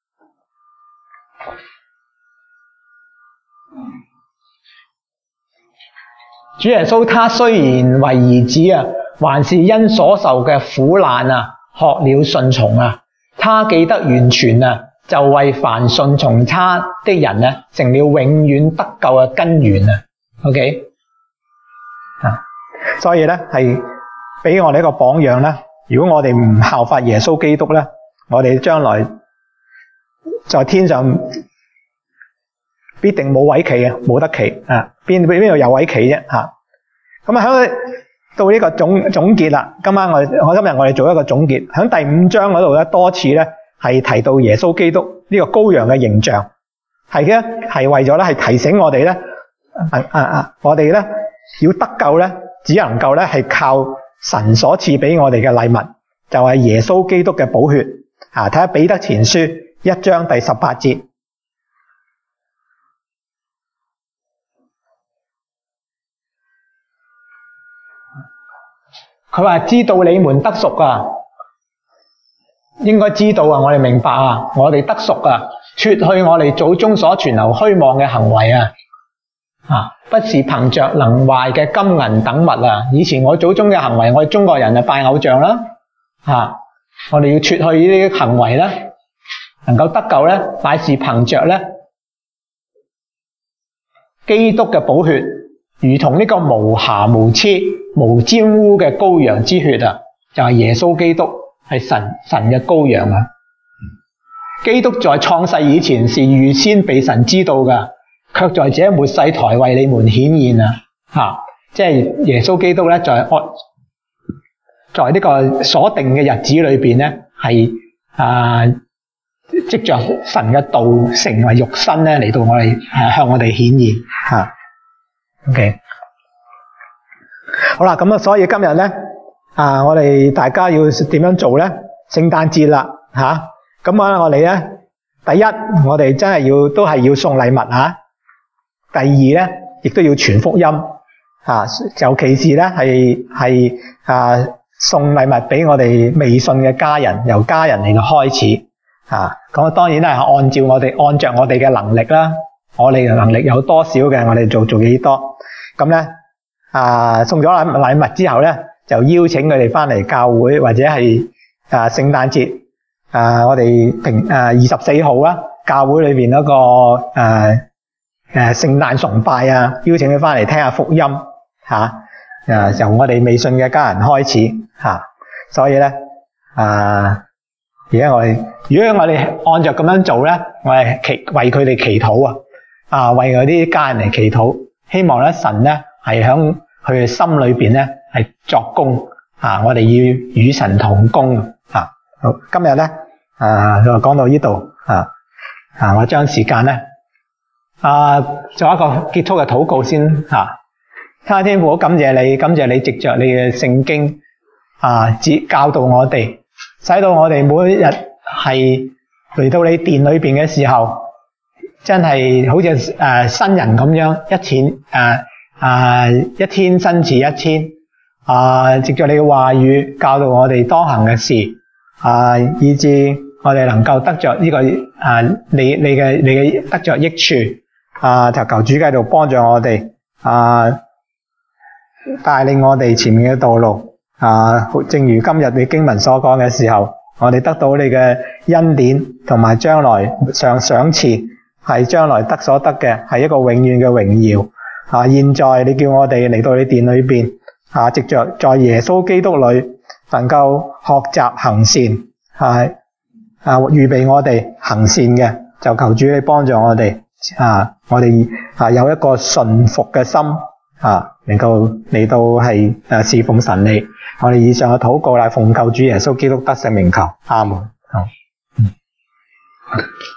主耶穌他雖然為兒子啊，還是因所受嘅苦難啊，學了順從啊。他既得完全啊，就為凡順從他的人啊，成了永遠得救嘅根源啊。OK 啊，所以咧係俾我哋一個榜樣啦。如果我哋唔效法耶穌基督咧，我哋將來在天上必定冇位企啊，冇得企啊！邊邊度有位企啫嚇？咁啊，喺到呢個總總結啦。今晚我我今日我哋做一個總結，喺第五章嗰度咧多次咧係提到耶穌基督呢個羔羊嘅形象，係嘅係為咗咧係提醒我哋咧啊啊啊！我哋咧要得救咧，只能夠咧係靠神所賜俾我哋嘅禮物，就係耶穌基督嘅寶血啊！睇下彼得前書一章第十八節。佢話知道你們得贖啊，應該知道啊，我哋明白啊，我哋得贖啊，脫去我哋祖宗所存留虛妄嘅行為啊，啊，不是憑着能壞嘅金銀等物啊。以前我祖宗嘅行為，我哋中國人就拜偶像啦，啊，我哋要脫去呢啲行為啦，能夠得救咧，乃是憑着咧基督嘅寶血。如同呢個無瑕無疵無沾污嘅羔羊之血啊，就係耶穌基督係神神嘅羔羊啊。 基督在創世以前是預先被神知道㗎，卻在這末世才為你們顯現啊！嚇，即係耶穌基督咧，在按在呢個所定嘅日子裏邊咧，係啊，藉着神嘅道成為肉身咧，嚟到我哋誒向我哋顯現嚇。OK， 好啦，咁啊，所以今日咧啊，我哋大家要點樣做咧？聖誕節啦嚇，咁啊，我哋咧第一，我哋真係要都係要送禮物嚇。第二咧，亦都要傳福音嚇，尤其是咧係係啊送禮物俾我哋未信嘅家人，由家人嚟到開始嚇。咁啊，當然咧係按照我哋按著我哋嘅能力啦，我哋嘅能力有多少嘅，我哋做做幾多。咁咧啊，送咗禮禮物之後咧，就邀請佢哋翻嚟教會，或者係啊聖誕節啊，我哋平啊二十四號啦，教會裏邊嗰個誒誒聖誕崇拜啊，邀請佢翻嚟聽下福音嚇。啊，由我哋未信嘅家人開始嚇，所以咧啊，而家我哋如果我哋按照咁樣做咧，我係祈為佢哋祈禱啊，啊為嗰啲家人嚟祈禱，希望咧神咧係響佢嘅心裏邊咧係作工啊，我哋要與神同工啊。好，今日咧啊就講到呢度啊，啊我將時間咧啊做一個結束嘅禱告先嚇。天父天父，好感謝你，感謝你藉着你嘅聖經啊，指教導我哋，使到我哋每一日係嚟到你殿裏邊嘅時候，真係好似誒、呃、新人咁樣，一天誒啊一天新似一天啊，藉着你嘅話語教導我哋當行嘅事啊，以致我哋能夠得着呢、這個啊你你嘅你嘅得着益處啊，就求主繼續幫助我哋啊。帶領我哋前面嘅道路啊，正如今日你經文所講嘅時候，我哋得到你嘅恩典同埋將來上賞賜，係將來得所得嘅係一個永遠嘅榮耀啊！現在你叫我哋嚟到你殿裏邊啊，藉着在耶穌基督裏能夠學習行善，係啊預備我哋行善嘅，就求主你幫助我哋啊，我哋啊有一個順服嘅心。啊，能夠嚟到係誒侍奉神你，我哋以上嘅禱告啦，奉救主耶穌基督得勝名求，阿門。好，嗯。